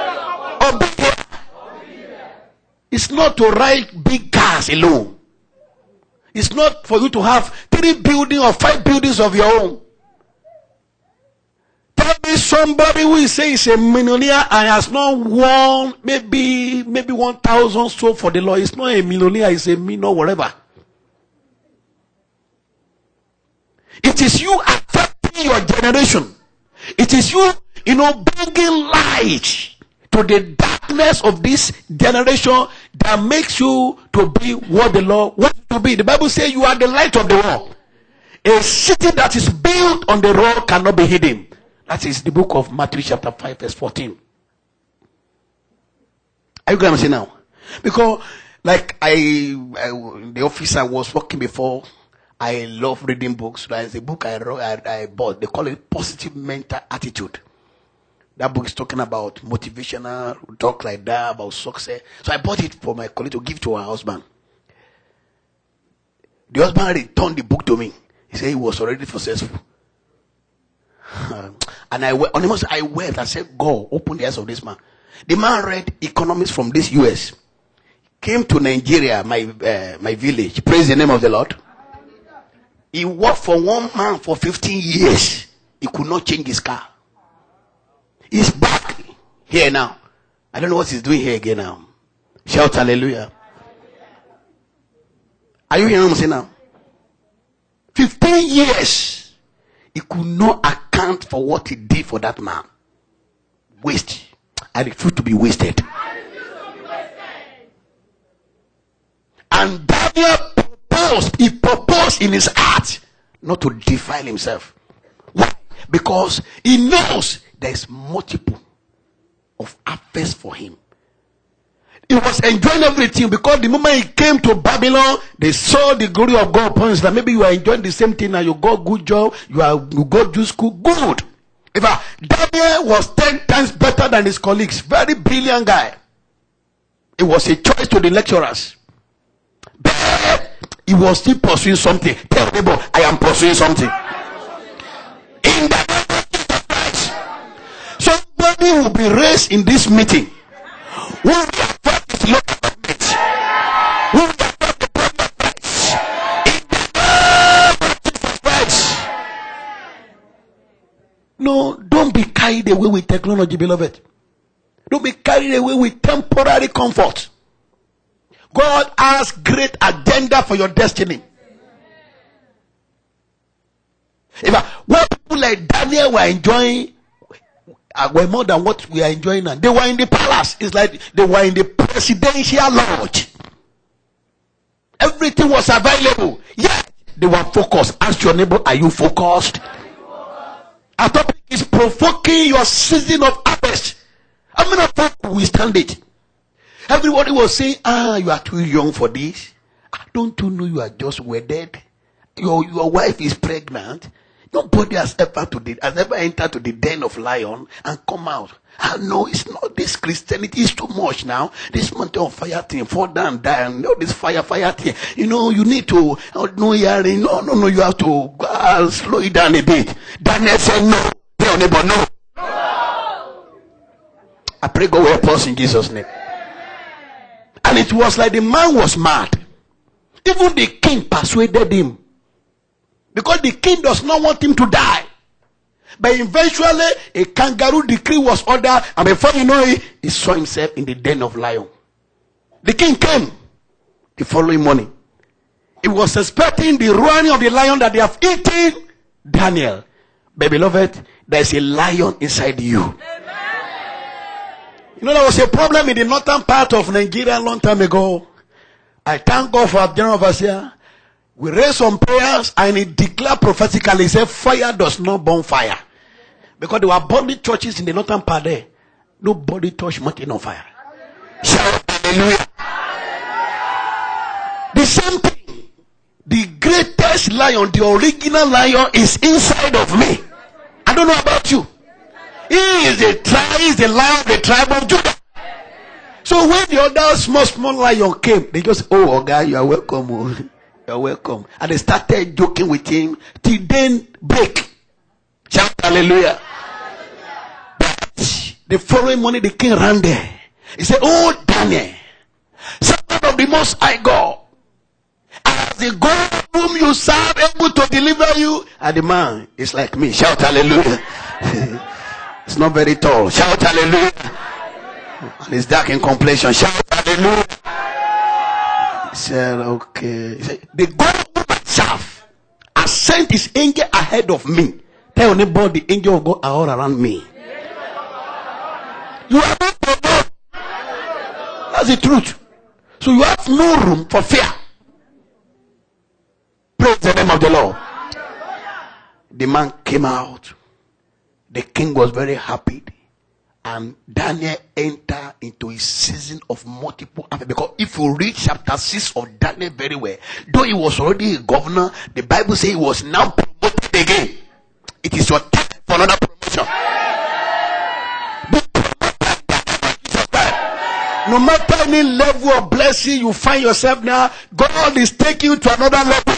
Obedience. It's not to ride big cars alone. It's not for you to have three buildings or five buildings of your own. Tell me somebody who is saying he's a millionaire and has not won maybe maybe one thousand so for the Lord. It's not a millionaire, it's a minor whatever. It is you affecting your generation. It is you, you know, bringing light to the darkness of this generation that makes you to be what the Lord wants you to be. The Bible says you are the light of the world. A city that is built on the rock cannot be hidden. That is the book of Matthew chapter five verse fourteen. Are you going to see now? Because like I, I the office I was working before, I love reading books. There's a book I wrote, I, I bought. They call it Positive Mental Attitude. That book is talking about motivational talk like that, about success. So I bought it for my colleague to give to her husband. The husband returned the book to me. He said he was already successful. And I, honestly, I wept. I said, God, open the eyes of this man. The man read economics from this U S. Came to Nigeria, my uh, my village. Praise the name of the Lord. He worked for one man for fifteen years. He could not change his car. He's back here now. I don't know what he's doing here again now. Shout hallelujah. Are you hearing what I'm saying now? fifteen years. He could not account for what he did for that man. Waste. I refuse to be wasted. And Daniel proposed, he proposed in his heart not to defile himself. Why? Because he knows there is multiple of affairs for him. He was enjoying everything because the moment he came to Babylon, they saw the glory of God upon him. That maybe you are enjoying the same thing and you got good job, you are you go to school, good. In fact, Daniel was ten times better than his colleagues. Very brilliant guy. It was a choice to the lecturers. But he was still pursuing something. Tell neighbor, I am pursuing something. In the name of Jesus Christ. Somebody will be raised in this meeting. Who will affect his local government? Who will affect the government rights? In the name of Jesus Christ. No, don't be carried away with technology, beloved. Don't be carried away with temporary comfort. God has great agenda for your destiny. If I, what people like Daniel were enjoying uh, were more than what we are enjoying now. They were in the palace. It's like they were in the presidential lodge. Everything was available. Yet they were focused. Ask your neighbor, are you focused? Our topic is provoking your season of harvest. How many of us will stand it? Everybody was saying, ah, you are too young for this. Don't you know you are just wedded? Your your wife is pregnant. Nobody has ever to the, has ever entered to the den of lion and come out. Ah, no, it's not this Christianity is too much now. This mountain of fire thing, fall down, die, and all this fire, fire thing. You know, you need to, oh, no, hearing, no, no, no, you have to uh, slow it down a bit. Daniel said, no, tell your neighbor, no. no. I pray God will help us in Jesus' name. And it was like the man was mad. Even the king persuaded him. Because the king does not want him to die. But eventually, a kangaroo decree was ordered, and before you know it, he saw himself in the den of lion. The king came the following morning. He was expecting the roaring of the lion that they have eaten Daniel. But beloved, there is a lion inside you. Amen. You know, there was a problem in the northern part of Nigeria a long time ago. I thank God for our general overseer. We raised some prayers and he declared prophetically, he said, fire does not burn fire. Because there were burning churches in the northern part there. Nobody touched mountain on fire. Shout hallelujah. The same thing. The greatest lion, the original lion is inside of me. I don't know about you. He is the tribe, he is the lion of the tribe of Judah. So when the other small, small lion came, they just, oh, oh God, you are welcome. You're welcome. And they started joking with him till then break. Shout hallelujah. Hallelujah. But the following morning the king ran there. He said, oh Daniel, servant of the Most High God, as the God whom you serve able to deliver you, and the man is like me. Shout hallelujah. It's not very tall. Shout hallelujah. Hallelujah. And it's dark in complexion. Shout hallelujah. He said, okay. He said, the God of myself has sent his angel ahead of me. Tell anybody, the angel of God are all around me. You are not for God. That's the truth. So you have no room for fear. Praise the name of the Lord. The man came out. The king was very happy. And Daniel entered into a season of multiple harvest. Because if you read chapter six of Daniel very well, though he was already a governor, the Bible says he was now promoted again. It is your time for another promotion. Be promoted. No matter any level of blessing you find yourself now, God is taking you to another level.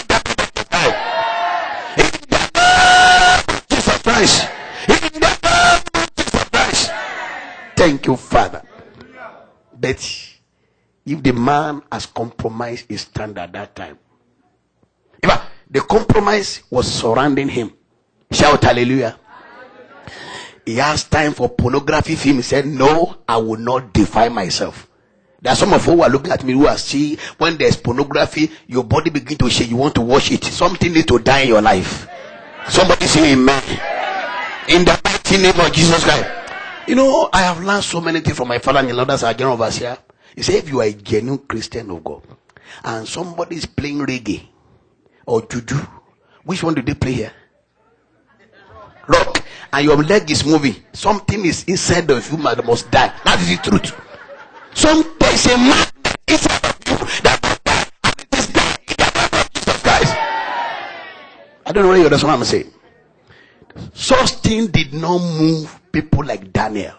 In the name of Jesus Christ. In the name of Jesus Christ. Thank you, Father. But if the man has compromised his stand at that time, if the compromise was surrounding him, shout hallelujah. He has time for pornography film. He said, no, I will not defile myself. There are some of you who are looking at me who are seeing when there's pornography, your body begin to shake. You want to watch it. Something needs to die in your life. Somebody say amen. In the mighty name of Jesus Christ. You know, I have learned so many things from my father and the others, our general overseer. He said, if you are a genuine Christian of God and somebody is playing reggae or juju, which one do they play here? Rock. And your leg is moving. Something is inside of you that must die. That is the truth. Some there is a man inside of you that must die. And it is dead in the name of Jesus Christ. I don't know whether you understand what I'm saying. Such thing did not move people like Daniel.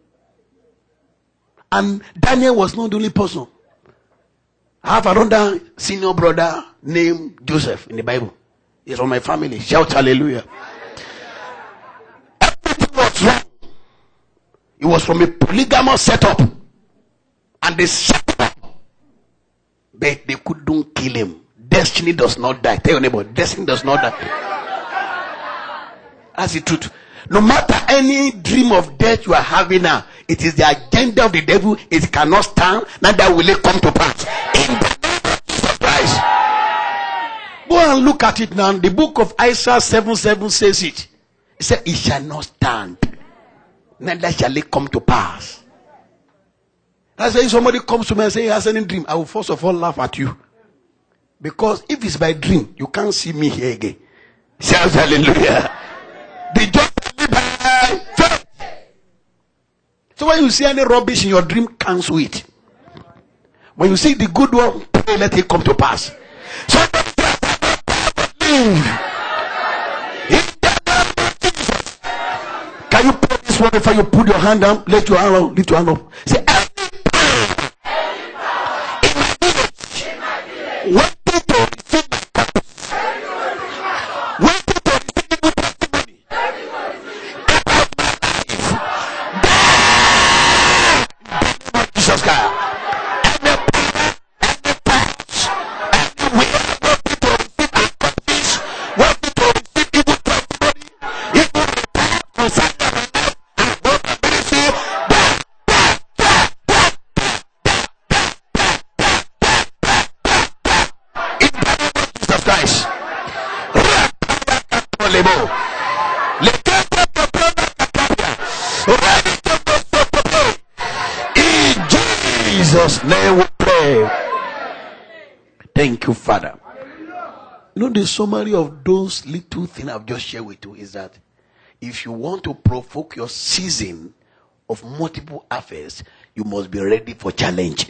And Daniel was not the only person. I have another senior brother named Joseph in the Bible. He's from my family. Shout hallelujah. Everything was wrong. It was from a polygamous setup. And they set up. But they couldn't kill him. Destiny does not die. Tell your neighbor, destiny does not die. That's the truth. No matter any dream of death you are having now, It is the agenda of the devil. It cannot stand. Neither will it come to pass. In the name of Jesus Christ. Go and look at it now. The book of Isaiah seven seven says it. It said, it shall not stand. Neither shall it come to pass. That's why if somebody comes to me and says he has any dream, I will first of all laugh at you. Because if it's by dream, you can't see me here again. Shout hallelujah. The just live by faith. So when you see any rubbish in your dream, cancel it. When you see the good one, pray, let it come to pass. So can you put this one before you put your hand down? Let your hand up. Lift your hand up. Say, in my village, what people receive my purpose, what people receive good testimony about my life, there, Jesus Christ. Name we pray. Thank you, Father. You know, the summary of those little things I've just shared with you is that if you want to provoke your season of multiple affairs, you must be ready for challenge.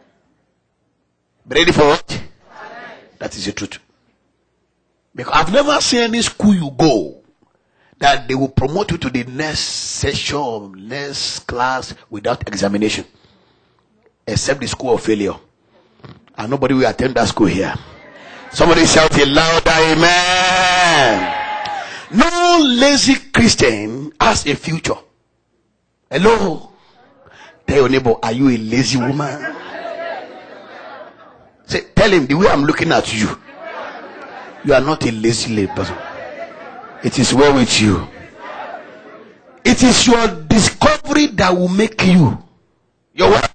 Be ready for what? Challenge. That is the truth. Because I've never seen any school you go that they will promote you to the next session, next class without examination. Except the school of failure. And nobody will attend that school here. Somebody shout it louder, amen. No lazy Christian has a future. Hello? Tell your neighbor, are you a lazy woman? Say, tell him, the way I'm looking at you, you are not a lazy person. It is well with you. It is your discovery that will make you. Your what?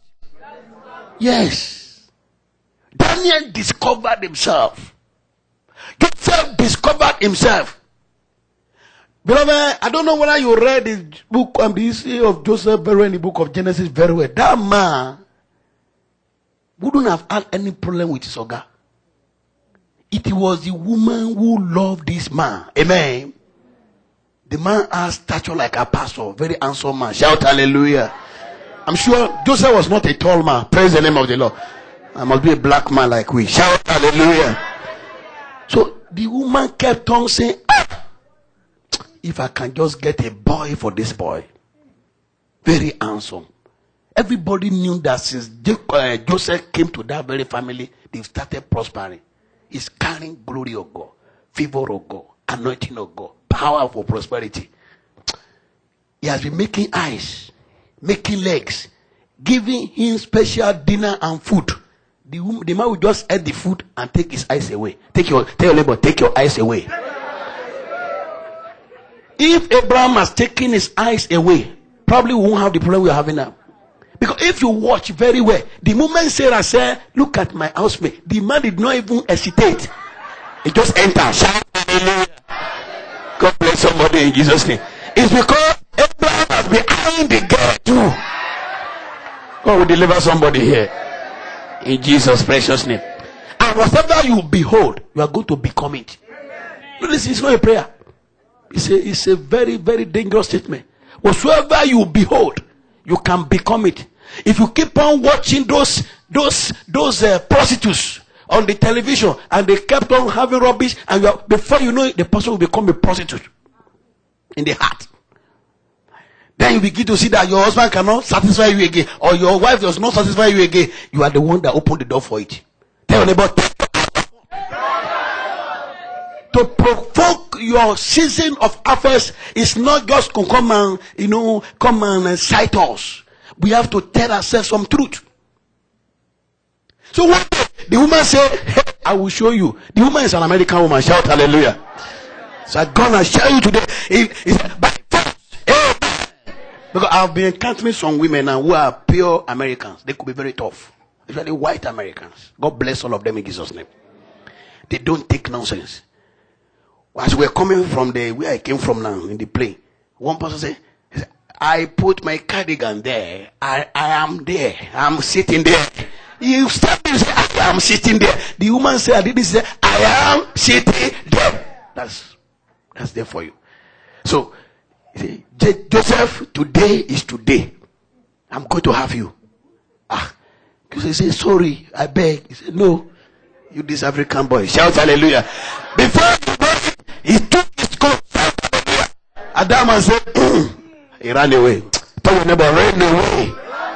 Yes. Daniel discovered himself. Joseph discovered himself. Beloved, I don't know whether you read the book on the history of Joseph very well in the book of Genesis very well. That man wouldn't have had any problem with his oga. It was the woman who loved this man. Amen. The man has stature like a pastor, very handsome man. Shout hallelujah. I'm sure Joseph was not a tall man. Praise the name of the Lord. I must be a black man like we. Shout hallelujah. So the woman kept on saying, ah, if I can just get a boy for this boy. Very handsome. Everybody knew that since Joseph came to that very family, they started prospering. He's carrying glory of God, favor of God, anointing of God, power for prosperity. He has been making eyes, making legs, giving him special dinner and food. The, the man will just eat the food and take his eyes away. Take your, tell your neighbor, take your eyes away. If Abraham has taken his eyes away, probably we won't have the problem we're having now. Because if you watch very well, the moment Sarah said, look at my housemate, the man did not even hesitate. He just entered. Shout hallelujah. God bless somebody in Jesus' name. It's because Abraham has been eyeing the girl too. God will deliver somebody here. In Jesus' precious name. And whatever you behold, you are going to become it. No, this is not a prayer. It's a, it's a very, very dangerous statement. Whatsoever you behold, you can become it. If you keep on watching those those those uh, prostitutes on the television and they kept on having rubbish, and you are, before you know it, the person will become a prostitute in the heart. Then you begin to see that your husband cannot satisfy you again, or your wife does not satisfy you again. You are the one that opened the door for it. Tell your neighbor, to provoke your season of affairs is not just to come and, you know, come and cite us. We have to tell ourselves some truth. So one day, the woman said, hey, I will show you. The woman is an American woman. Shout hallelujah. So I'm gonna show you today. He, he said, by force, amen. Because I've been encountering some women now who are pure Americans. They could be very tough. Especially white Americans. God bless all of them in Jesus' name. They don't take nonsense. As we're coming from the, where I came from now, in the plane, one person said, he said, I put my cardigan there. I, I am there. I'm sitting there. You step and say, I am sitting there. The woman said, I didn't say, I am sitting there. That's, that's there for you. So, Joseph, today is today. I'm going to have you. Ah. He said, sorry, I beg. He said, no. You this African boy. Shout hallelujah. Before he went, he took his coat. Adam said, mm. He ran away. Tell your neighbor, ran away.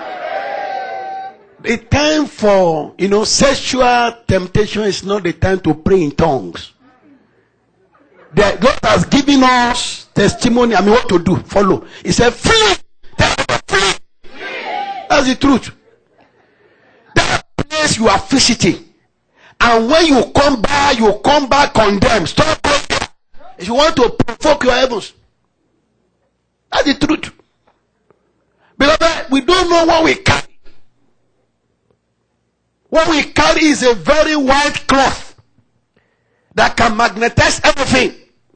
The time for, you know, sexual temptation is not the time to pray in tongues. The, God has given us testimony. I mean, what to do? Follow. He said, flee. Tell them, flee. That's the truth. That place you are visiting. And when you come back, you come back condemned. Stop going there. If you want to provoke your heavens. That's the truth. Beloved, we don't know what we carry. What we carry is a very white cloth that can magnetize everything.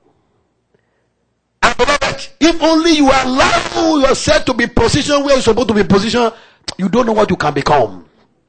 And beloved, if only you allow yourself to be positioned where you're supposed to be positioned, you don't know what you can become.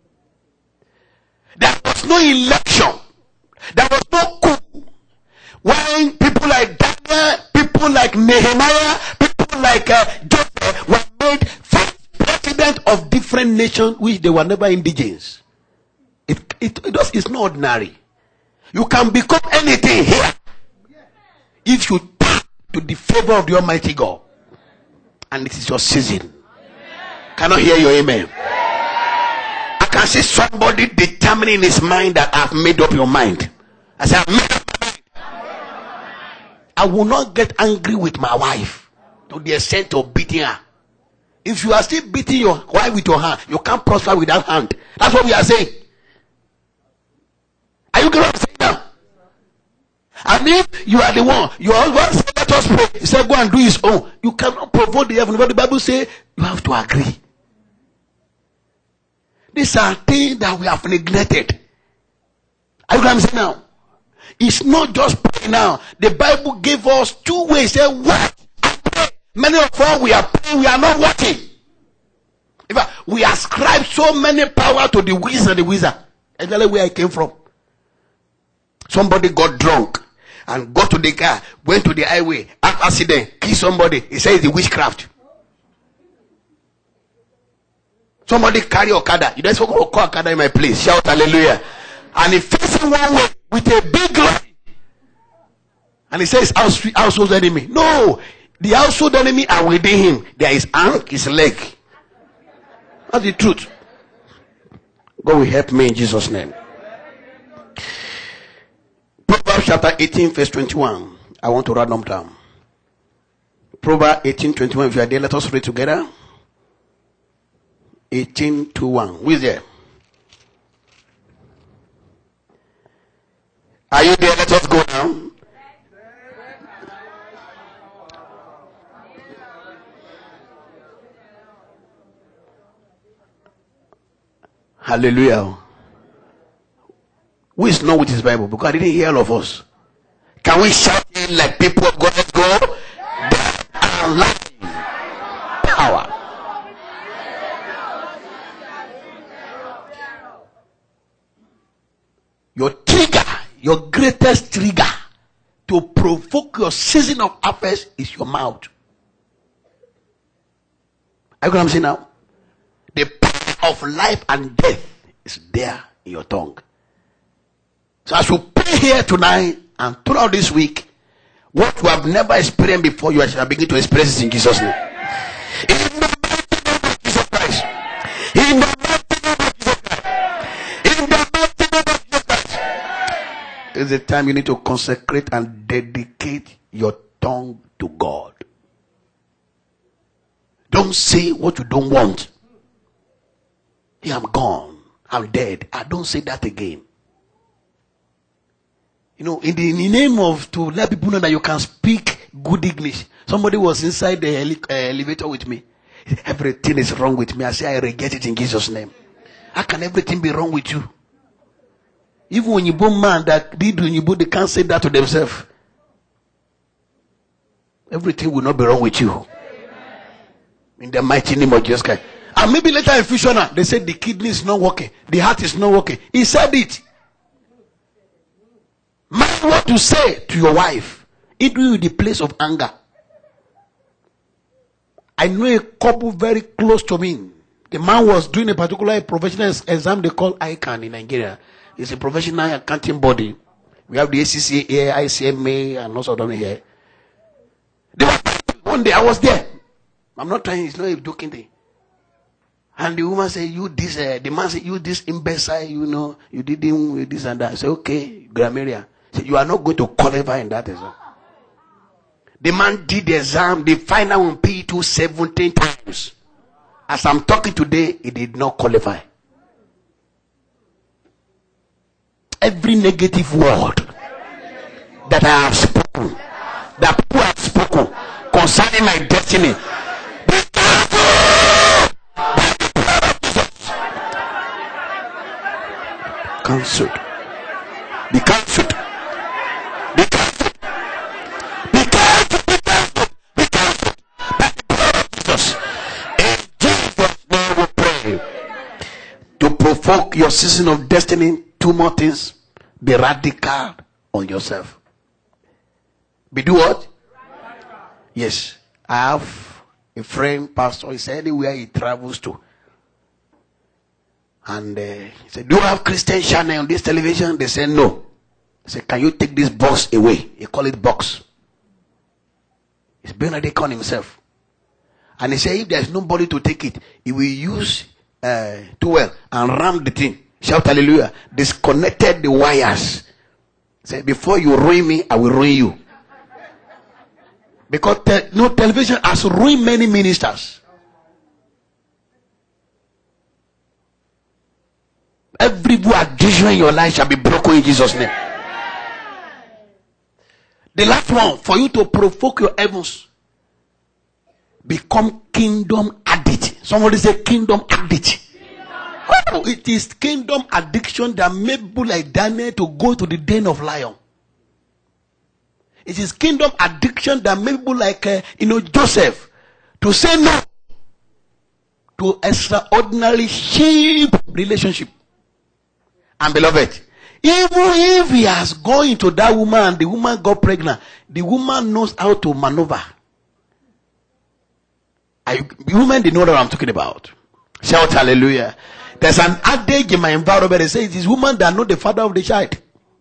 There was no election. There was no coup. When people like Daniel, people like Nehemiah, people like uh, Joseph were made first president of different nations which they were never indigenous. It, it, it does, it's not ordinary. You can become anything here if you tap to the favor of the Almighty God. And it is your season. Cannot hear your amen. I can see somebody determining in his mind that I've made up your mind. I say, I've made up my mind. I will not get angry with my wife to the extent of beating her. If you are still beating your wife with your hand, you can't prosper with that hand. That's what we are saying. Are you getting what I'm saying now? And if you are the one, your husband said, let us pray. He said, go and do his own. You cannot provoke the heaven. But the Bible says, you have to agree. These are things that we have neglected. Are you what I'm saying now? It's not just pray now. The Bible gave us two ways. Say, what? Pray. Many of us, we are praying, we are not watching. In fact, we ascribe so many power to the wizard and the wizard. Exactly where I came from. Somebody got drunk and got to the car, went to the highway, had accident, killed somebody. He said it's the witchcraft. Somebody carry Okada. You just go call Okada in my place. Shout hallelujah. And he facing one way with a big line. And he says house, household enemy. No. The household enemy are within him. There is arm, his leg. That's the truth. God will help me in Jesus' name. Proverbs chapter eighteen verse twenty-one. I want to write them down. Proverbs eighteen twenty-one. If you are there, let us read together. eighteen to one. Who is there? Are you there? Let us go now. Hallelujah. Who is not with his Bible? Because I didn't hear all of us. Can we shout in like people of God? Let's go. Death and life. Power. Your trigger, your greatest trigger to provoke your season of harvest is your mouth. Are you what I'm saying now? The power of life and death is there in your tongue. So as you pray here tonight and throughout this week, what you have never experienced before, you shall begin to experience it in Jesus' name. In the mighty name of Jesus Christ. In the mighty name of Jesus Christ. In the mighty name of Jesus Christ. It's the time you need to consecrate and dedicate your tongue to God. Don't say what you don't want. Yeah, I'm gone. I'm dead. I don't say that again. You know, in the, in the name of to let people know that you can speak good English. Somebody was inside the heli- uh, elevator with me. Everything is wrong with me. I say I reject it in Jesus' name. How can everything be wrong with you? Even when you born man that did when you born, they can't say that to themselves. Everything will not be wrong with you. In the mighty name of Jesus Christ. And maybe later in future now, they said the kidney is not working, the heart is not working. He said it. Mind what to say to your wife. It will be the place of anger. I know a couple very close to me. The man was doing a particular professional exam they call I C A N in Nigeria. It's a professional accounting body. We have the A C C A here, I C M A, and also down here. They were, one day I was there. I'm not trying, it's not a joking thing. And the woman said, you this, uh, the man said, you this imbecile, you know, you didn't with this and that. I said, okay, Gramaria. Said, you are not going to qualify in that exam. The man did the exam, the final one P two seventeen times. As I'm talking today, he did not qualify. Every negative word that I have spoken, that people have spoken concerning my destiny, cancelled. Be cancelled. Be cancelled. Be cancelled. Be cancelled. Be cancelled. By the blood of Jesus. In Jesus' name we pray. To provoke your season of destiny, two more things. Be radical on yourself. Be do what? Yes. I have a friend, pastor. He said anywhere he travels to. And uh, he said, do you have Christian channel on this television? They said, no. He said, can you take this box away? He call it box. He's being radical on himself. And he said, if there's nobody to take it, he will use uh, towel and ram the thing. Shout hallelujah. Disconnected the wires. He said, before you ruin me, I will ruin you. Because te- no television has ruined many ministers. Every addiction in your life shall be broken in Jesus' name. The last one, for you to provoke your heavens, become kingdom addict. Somebody say kingdom addict. Oh, it is kingdom addiction that made people like Daniel to go to the den of lion. It is kingdom addiction that made people like uh, you know Joseph to say no to extraordinary sheep relationship. And beloved, even if he has gone into that woman and the woman got pregnant, the woman knows how to maneuver. I, women, they know what I'm talking about. Shout hallelujah. There's an adage in my environment that says it is woman that know the father of the child.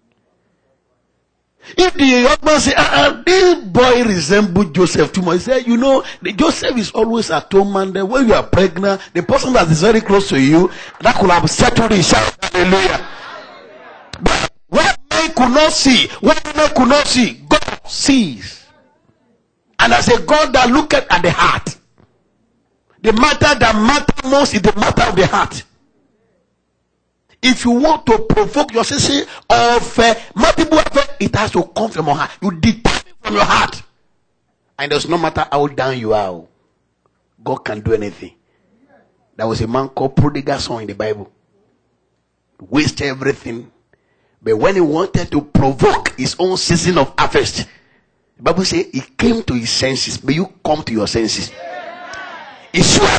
If the husband say, uh-uh, this boy resembles Joseph too much, he said, you know, the Joseph is always at home, and then when you are pregnant, the person that is very close to you, that could have settled it. Shout hallelujah. But what men could not see, what men could not see, God sees. And as a God that looketh at the heart, the matter that matters most is the matter of the heart. If you want to provoke your sense of uh, multiple effect, it has to come from your heart. You determine from your heart. And it does not matter how down you are. God can do anything. There was a man called prodigal son in the Bible. Wasted everything. But when he wanted to provoke his own season of harvest, the Bible says he came to his senses. May you come to your senses. He swore.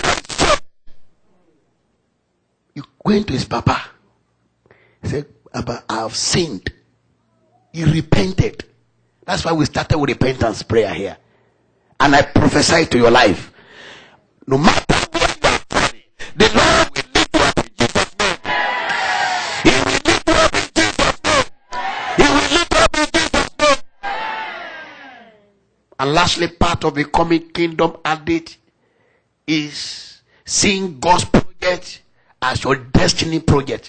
He went to his papa. He said, Abba, I have sinned. He repented. That's why we started with repentance prayer here. And I prophesy to your life. No matter what you are doing, the Lord will lift you up in Jesus' name. He will lift you up in Jesus' name. He will lift you up in Jesus' name. And lastly, part of becoming kingdom addict is seeing God's project as your destiny project.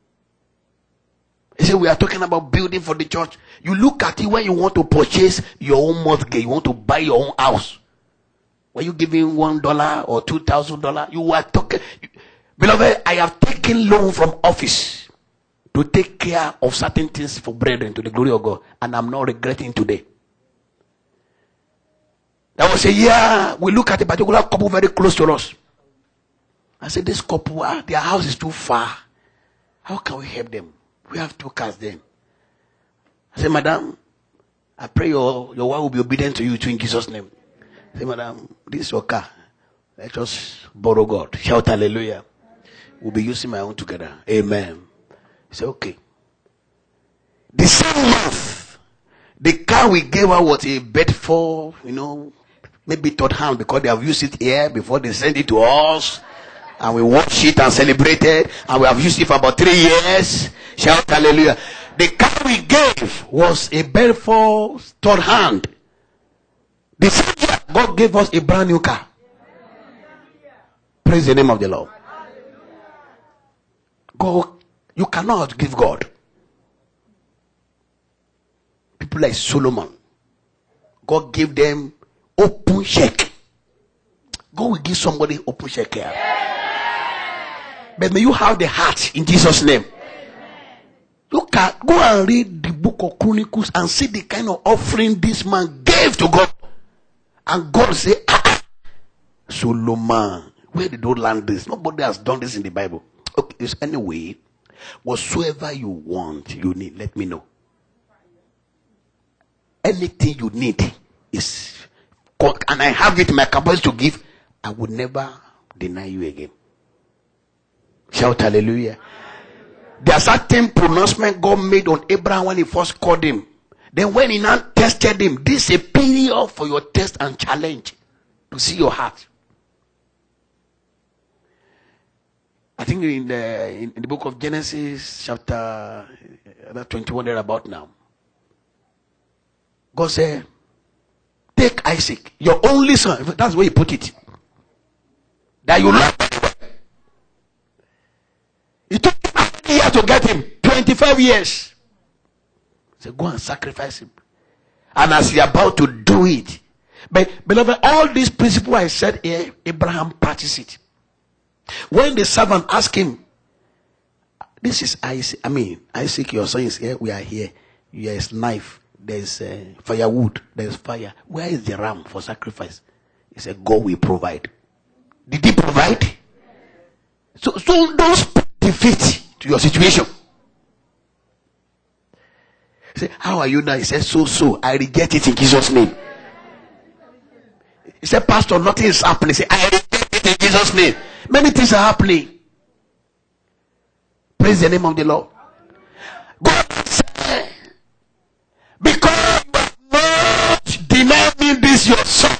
He said, we are talking about building for the church. You look at it when you want to purchase your own mortgage, you want to buy your own house. When you giving one dollar or two thousand dollars, you are talking. Beloved, I have taken loan from office to take care of certain things for brethren to the glory of God, and I'm not regretting today. That was a year we look at a particular couple very close to us. I said, this couple, ah, their house is too far. How can we help them? We have two cars then. I said, madam, I pray your, your wife will be obedient to you too in Jesus' name. I said, madam, this is your car. Let us borrow God. Shout hallelujah. We'll be using my own together. Amen. He said, okay. The same month, the car we gave her was a Bedford, you know, maybe third hand because they have used it here before they send it to us. And we watched it and celebrated. And we have used it for about three years. Shout hallelujah. The car we gave was a Bedford third hand. The same year, God gave us a brand new car. Praise the name of the Lord. God, you cannot give God. People like Solomon, God gave them open check. God will give somebody open check here. But may you have the heart in Jesus' name. You can go and read the book of Chronicles and see the kind of offering this man gave to God. And God say, ah, Solomon, where did you learn this? Nobody has done this in the Bible. Okay, so anyway, whatsoever you want, you need, let me know. Anything you need is, and I have it in my capacity to give, I would never deny you again. Shout hallelujah. There are certain pronouncements God made on Abraham when he first called him. Then when he now tested him, this is a period for your test and challenge to see your heart. I think in the, in, in the book of Genesis, chapter twenty-one, there about now, God said, take Isaac, your only son. That's where he put it. That you love. It took him a year to get him. twenty-five years. He said, go and sacrifice him. And as he about to do it, but beloved, all these principles I said here, Abraham practiced it. When the servant asked him, this is Isaac, I mean, Isaac, your son is here, we are here. There is knife, there is uh, firewood, there is fire. Where is the ram for sacrifice? He said, God will provide. Did he provide? So, so don't speak defeat to your situation. He said, how are you now? He said, so, so, I reject it in Jesus' name. He said, Pastor, nothing is happening. He said, I reject it in Jesus' name. Many things are happening. Praise the name of the Lord. God said, because you have not denied me this your son,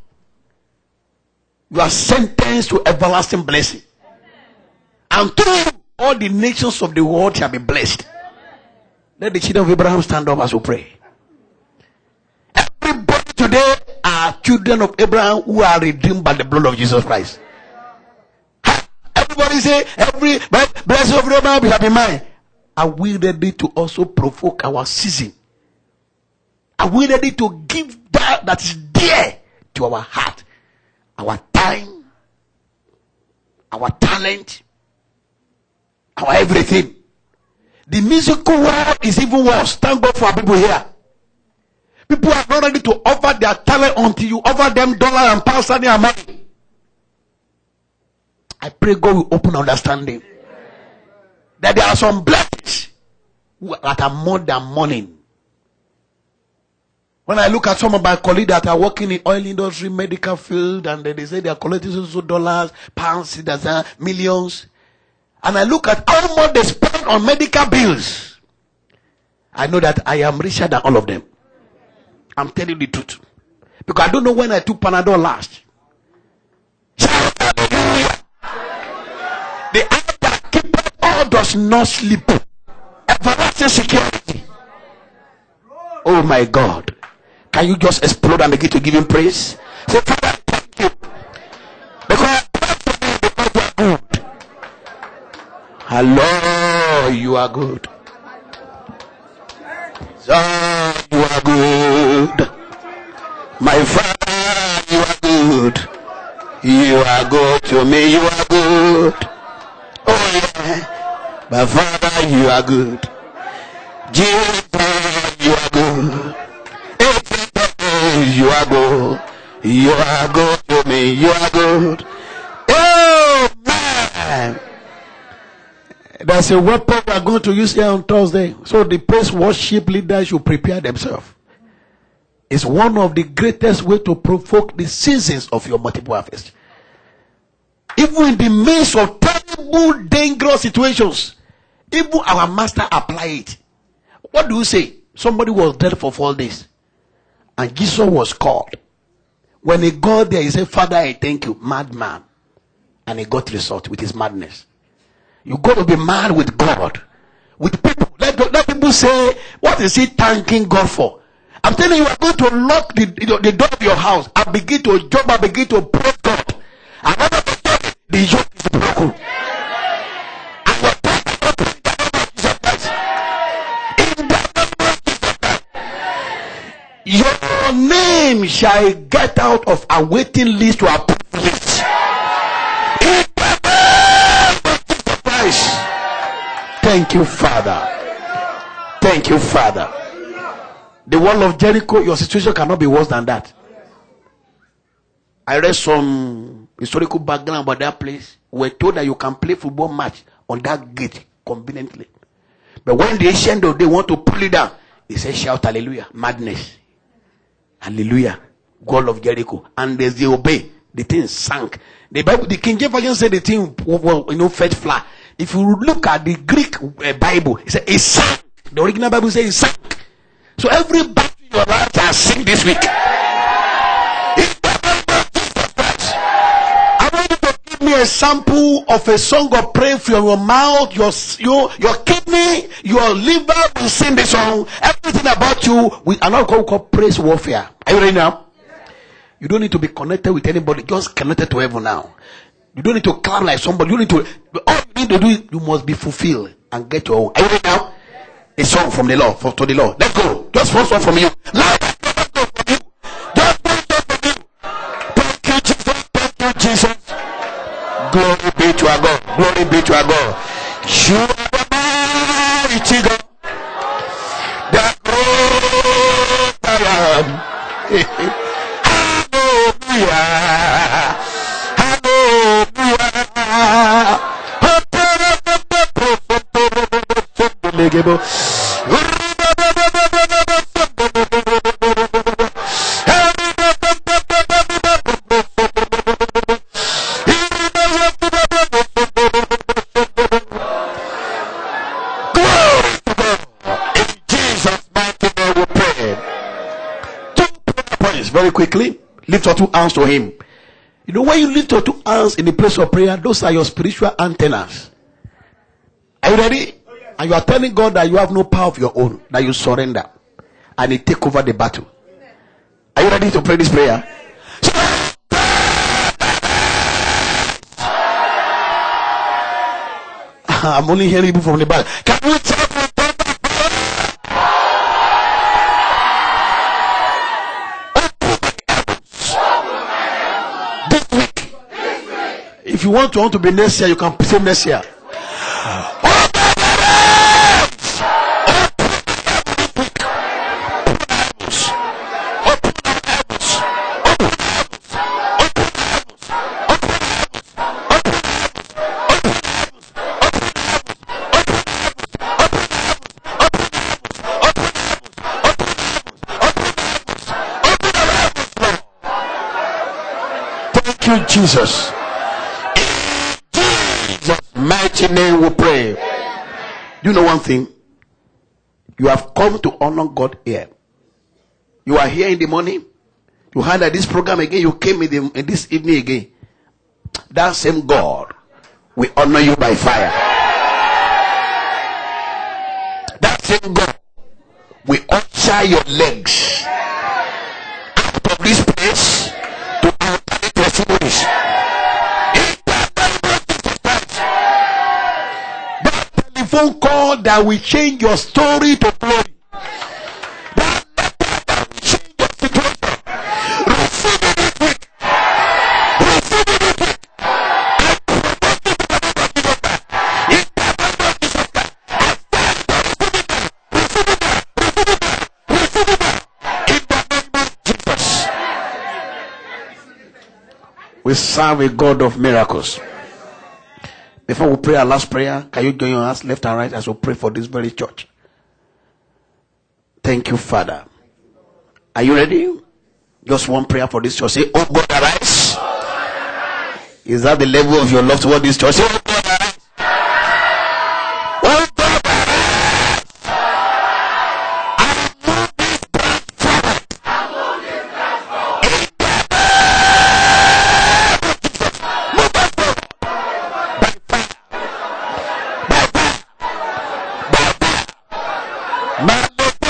you are sentenced to everlasting blessing. And through you, all the nations of the world shall be blessed. Let the children of Abraham stand up as we pray. Everybody today are children of Abraham who are redeemed by the blood of Jesus Christ. Everybody say, every blessing of Abraham shall be mine. Are we ready to also provoke our season? Are we ready to give that that is dear to our heart? Our time, our talent, our everything. The musical world is even worse. Thank God for our people here. People are not ready to offer their talent until you offer them dollar and pounds and their money. I pray God will open understanding. That there are some blessings that are more than money. When I look at some of my colleagues that are working in oil industry, medical field, and they say they are collecting so dollars, pounds, millions. And I look at how much they spend on medical bills. I know that I am richer than all of them. I'm telling you the truth. Because I don't know when I took Panadol last. The eye that keepeth all does not sleep. Everlasting security. Oh my God. Can you just explode and begin to give him praise? Say, Father, thank you. Because, because you are good. Hello, you are good. So, you are good. My Father, you are good. You are good to me, you are good. Oh yeah. My Father, you are good. Jesus, you are good. You are good. You are good to me. You are good. Oh man. There's a weapon we are going to use here on Thursday. So the praise worship leaders should prepare themselves. It's one of the greatest ways to provoke the seasons of your multiple harvest. Even in the midst of terrible, dangerous situations, even our master apply it. What do you say? Somebody was dead for four days. And Jesus was called. When he got there, he said, Father, I thank you, madman. And he got result with his madness. You got to be mad with God. With people. Let, let people say, what is he thanking God for? I'm telling you, you are going to lock the, the, the door of your house and begin to jump and begin to praise God. And all of a sudden, the yoke is broken. And your Your name shall get out of a waiting list to a approved list. In the name of Jesus Christ. Thank you, Father. Thank you, Father. The wall of Jericho, your situation cannot be worse than that. I read some historical background about that place. We were told that you can play football match on that gate conveniently. But when the ancient of they want to pull it down, he said, shout hallelujah, madness. Hallelujah, wall of Jericho. And as they obey, the thing sank. The Bible, the King James Version said the thing, well, you know, fed flat. If you look at the Greek uh, Bible, it said it sank. The original Bible says it sank. So every battle in your life shall sing this week. I want you to give me a sample of a song of praise from your mouth, your your your kidney, your liver will sing the song. Everything about you, we are not going to call praise warfare. Are you ready now? You don't need to be connected with anybody, just connected to heaven now. You don't need to clap like somebody. You need to. All you need to do is you must be fulfilled and get your own. Are you ready now? A song from the Lord, from to the Lord. Let's go. Just one song from you. Loud. Let's go from you. Just one song from you. Thank you, Jesus. Thank you, Jesus. Glory be to our God. Glory be to our God. You are the mighty God. The great I am. Hallelujah. Very quickly, lift your two hands to him. You know, when you lift your two hands in the place of prayer, those are your spiritual antennas. Are you ready? And you are telling God that you have no power of your own, that you surrender and you take over the battle. Are you ready to pray this prayer? I'm only hearing people from the back. Can we tell this week? If you want to want to be next year, you can say next year. Jesus. In Jesus' mighty name we pray. You know one thing? You have come to honor God here. You are here in the morning. You heard that this program again. You came in, the, in this evening again. That same God will honor you by fire. That same God will usher your legs out of this place to alternate testimonies. That telephone call that will change your story to glory. That letter that will change your situation. Receive it this week. Receive it this week. I promote you to the name of Jesus Christ. In the name of Jesus Christ. I stand to receive it now. Receive it now. Receive it now. Receive it now. In the name of Jesus. We serve a God of miracles. Before we pray our last prayer, can you join your hands left and right as we pray for this very church? Thank you, Father. Are you ready? Just one prayer for this church. Say, oh God, arise. Is that the level of your love toward this church? Say, oh God, arise. Oh God, arise. I move this brand forward. Move us forward. By fire. By fire. By fire. By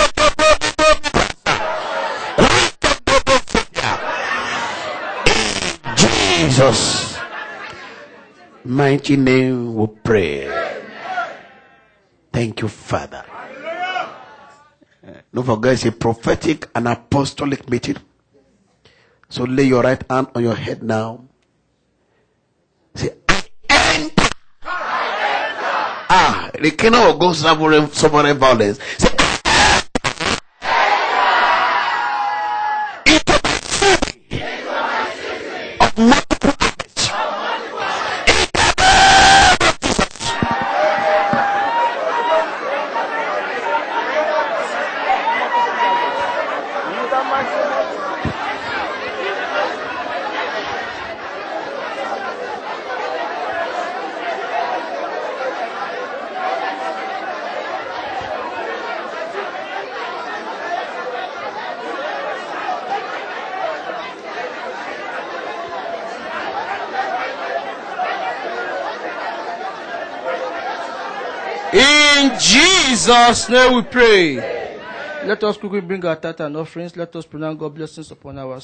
Jesus' mighty name we pray. Thank you, Father. Uh, don't forget, it's a prophetic and apostolic meeting. So lay your right hand on your head now. Say, I enter. I enter. Ah, the kingdom of God suffering, suffering violence. Say, in Jesus' name we pray. Let us quickly bring our tithe and offerings. Let us pronounce God's blessings upon our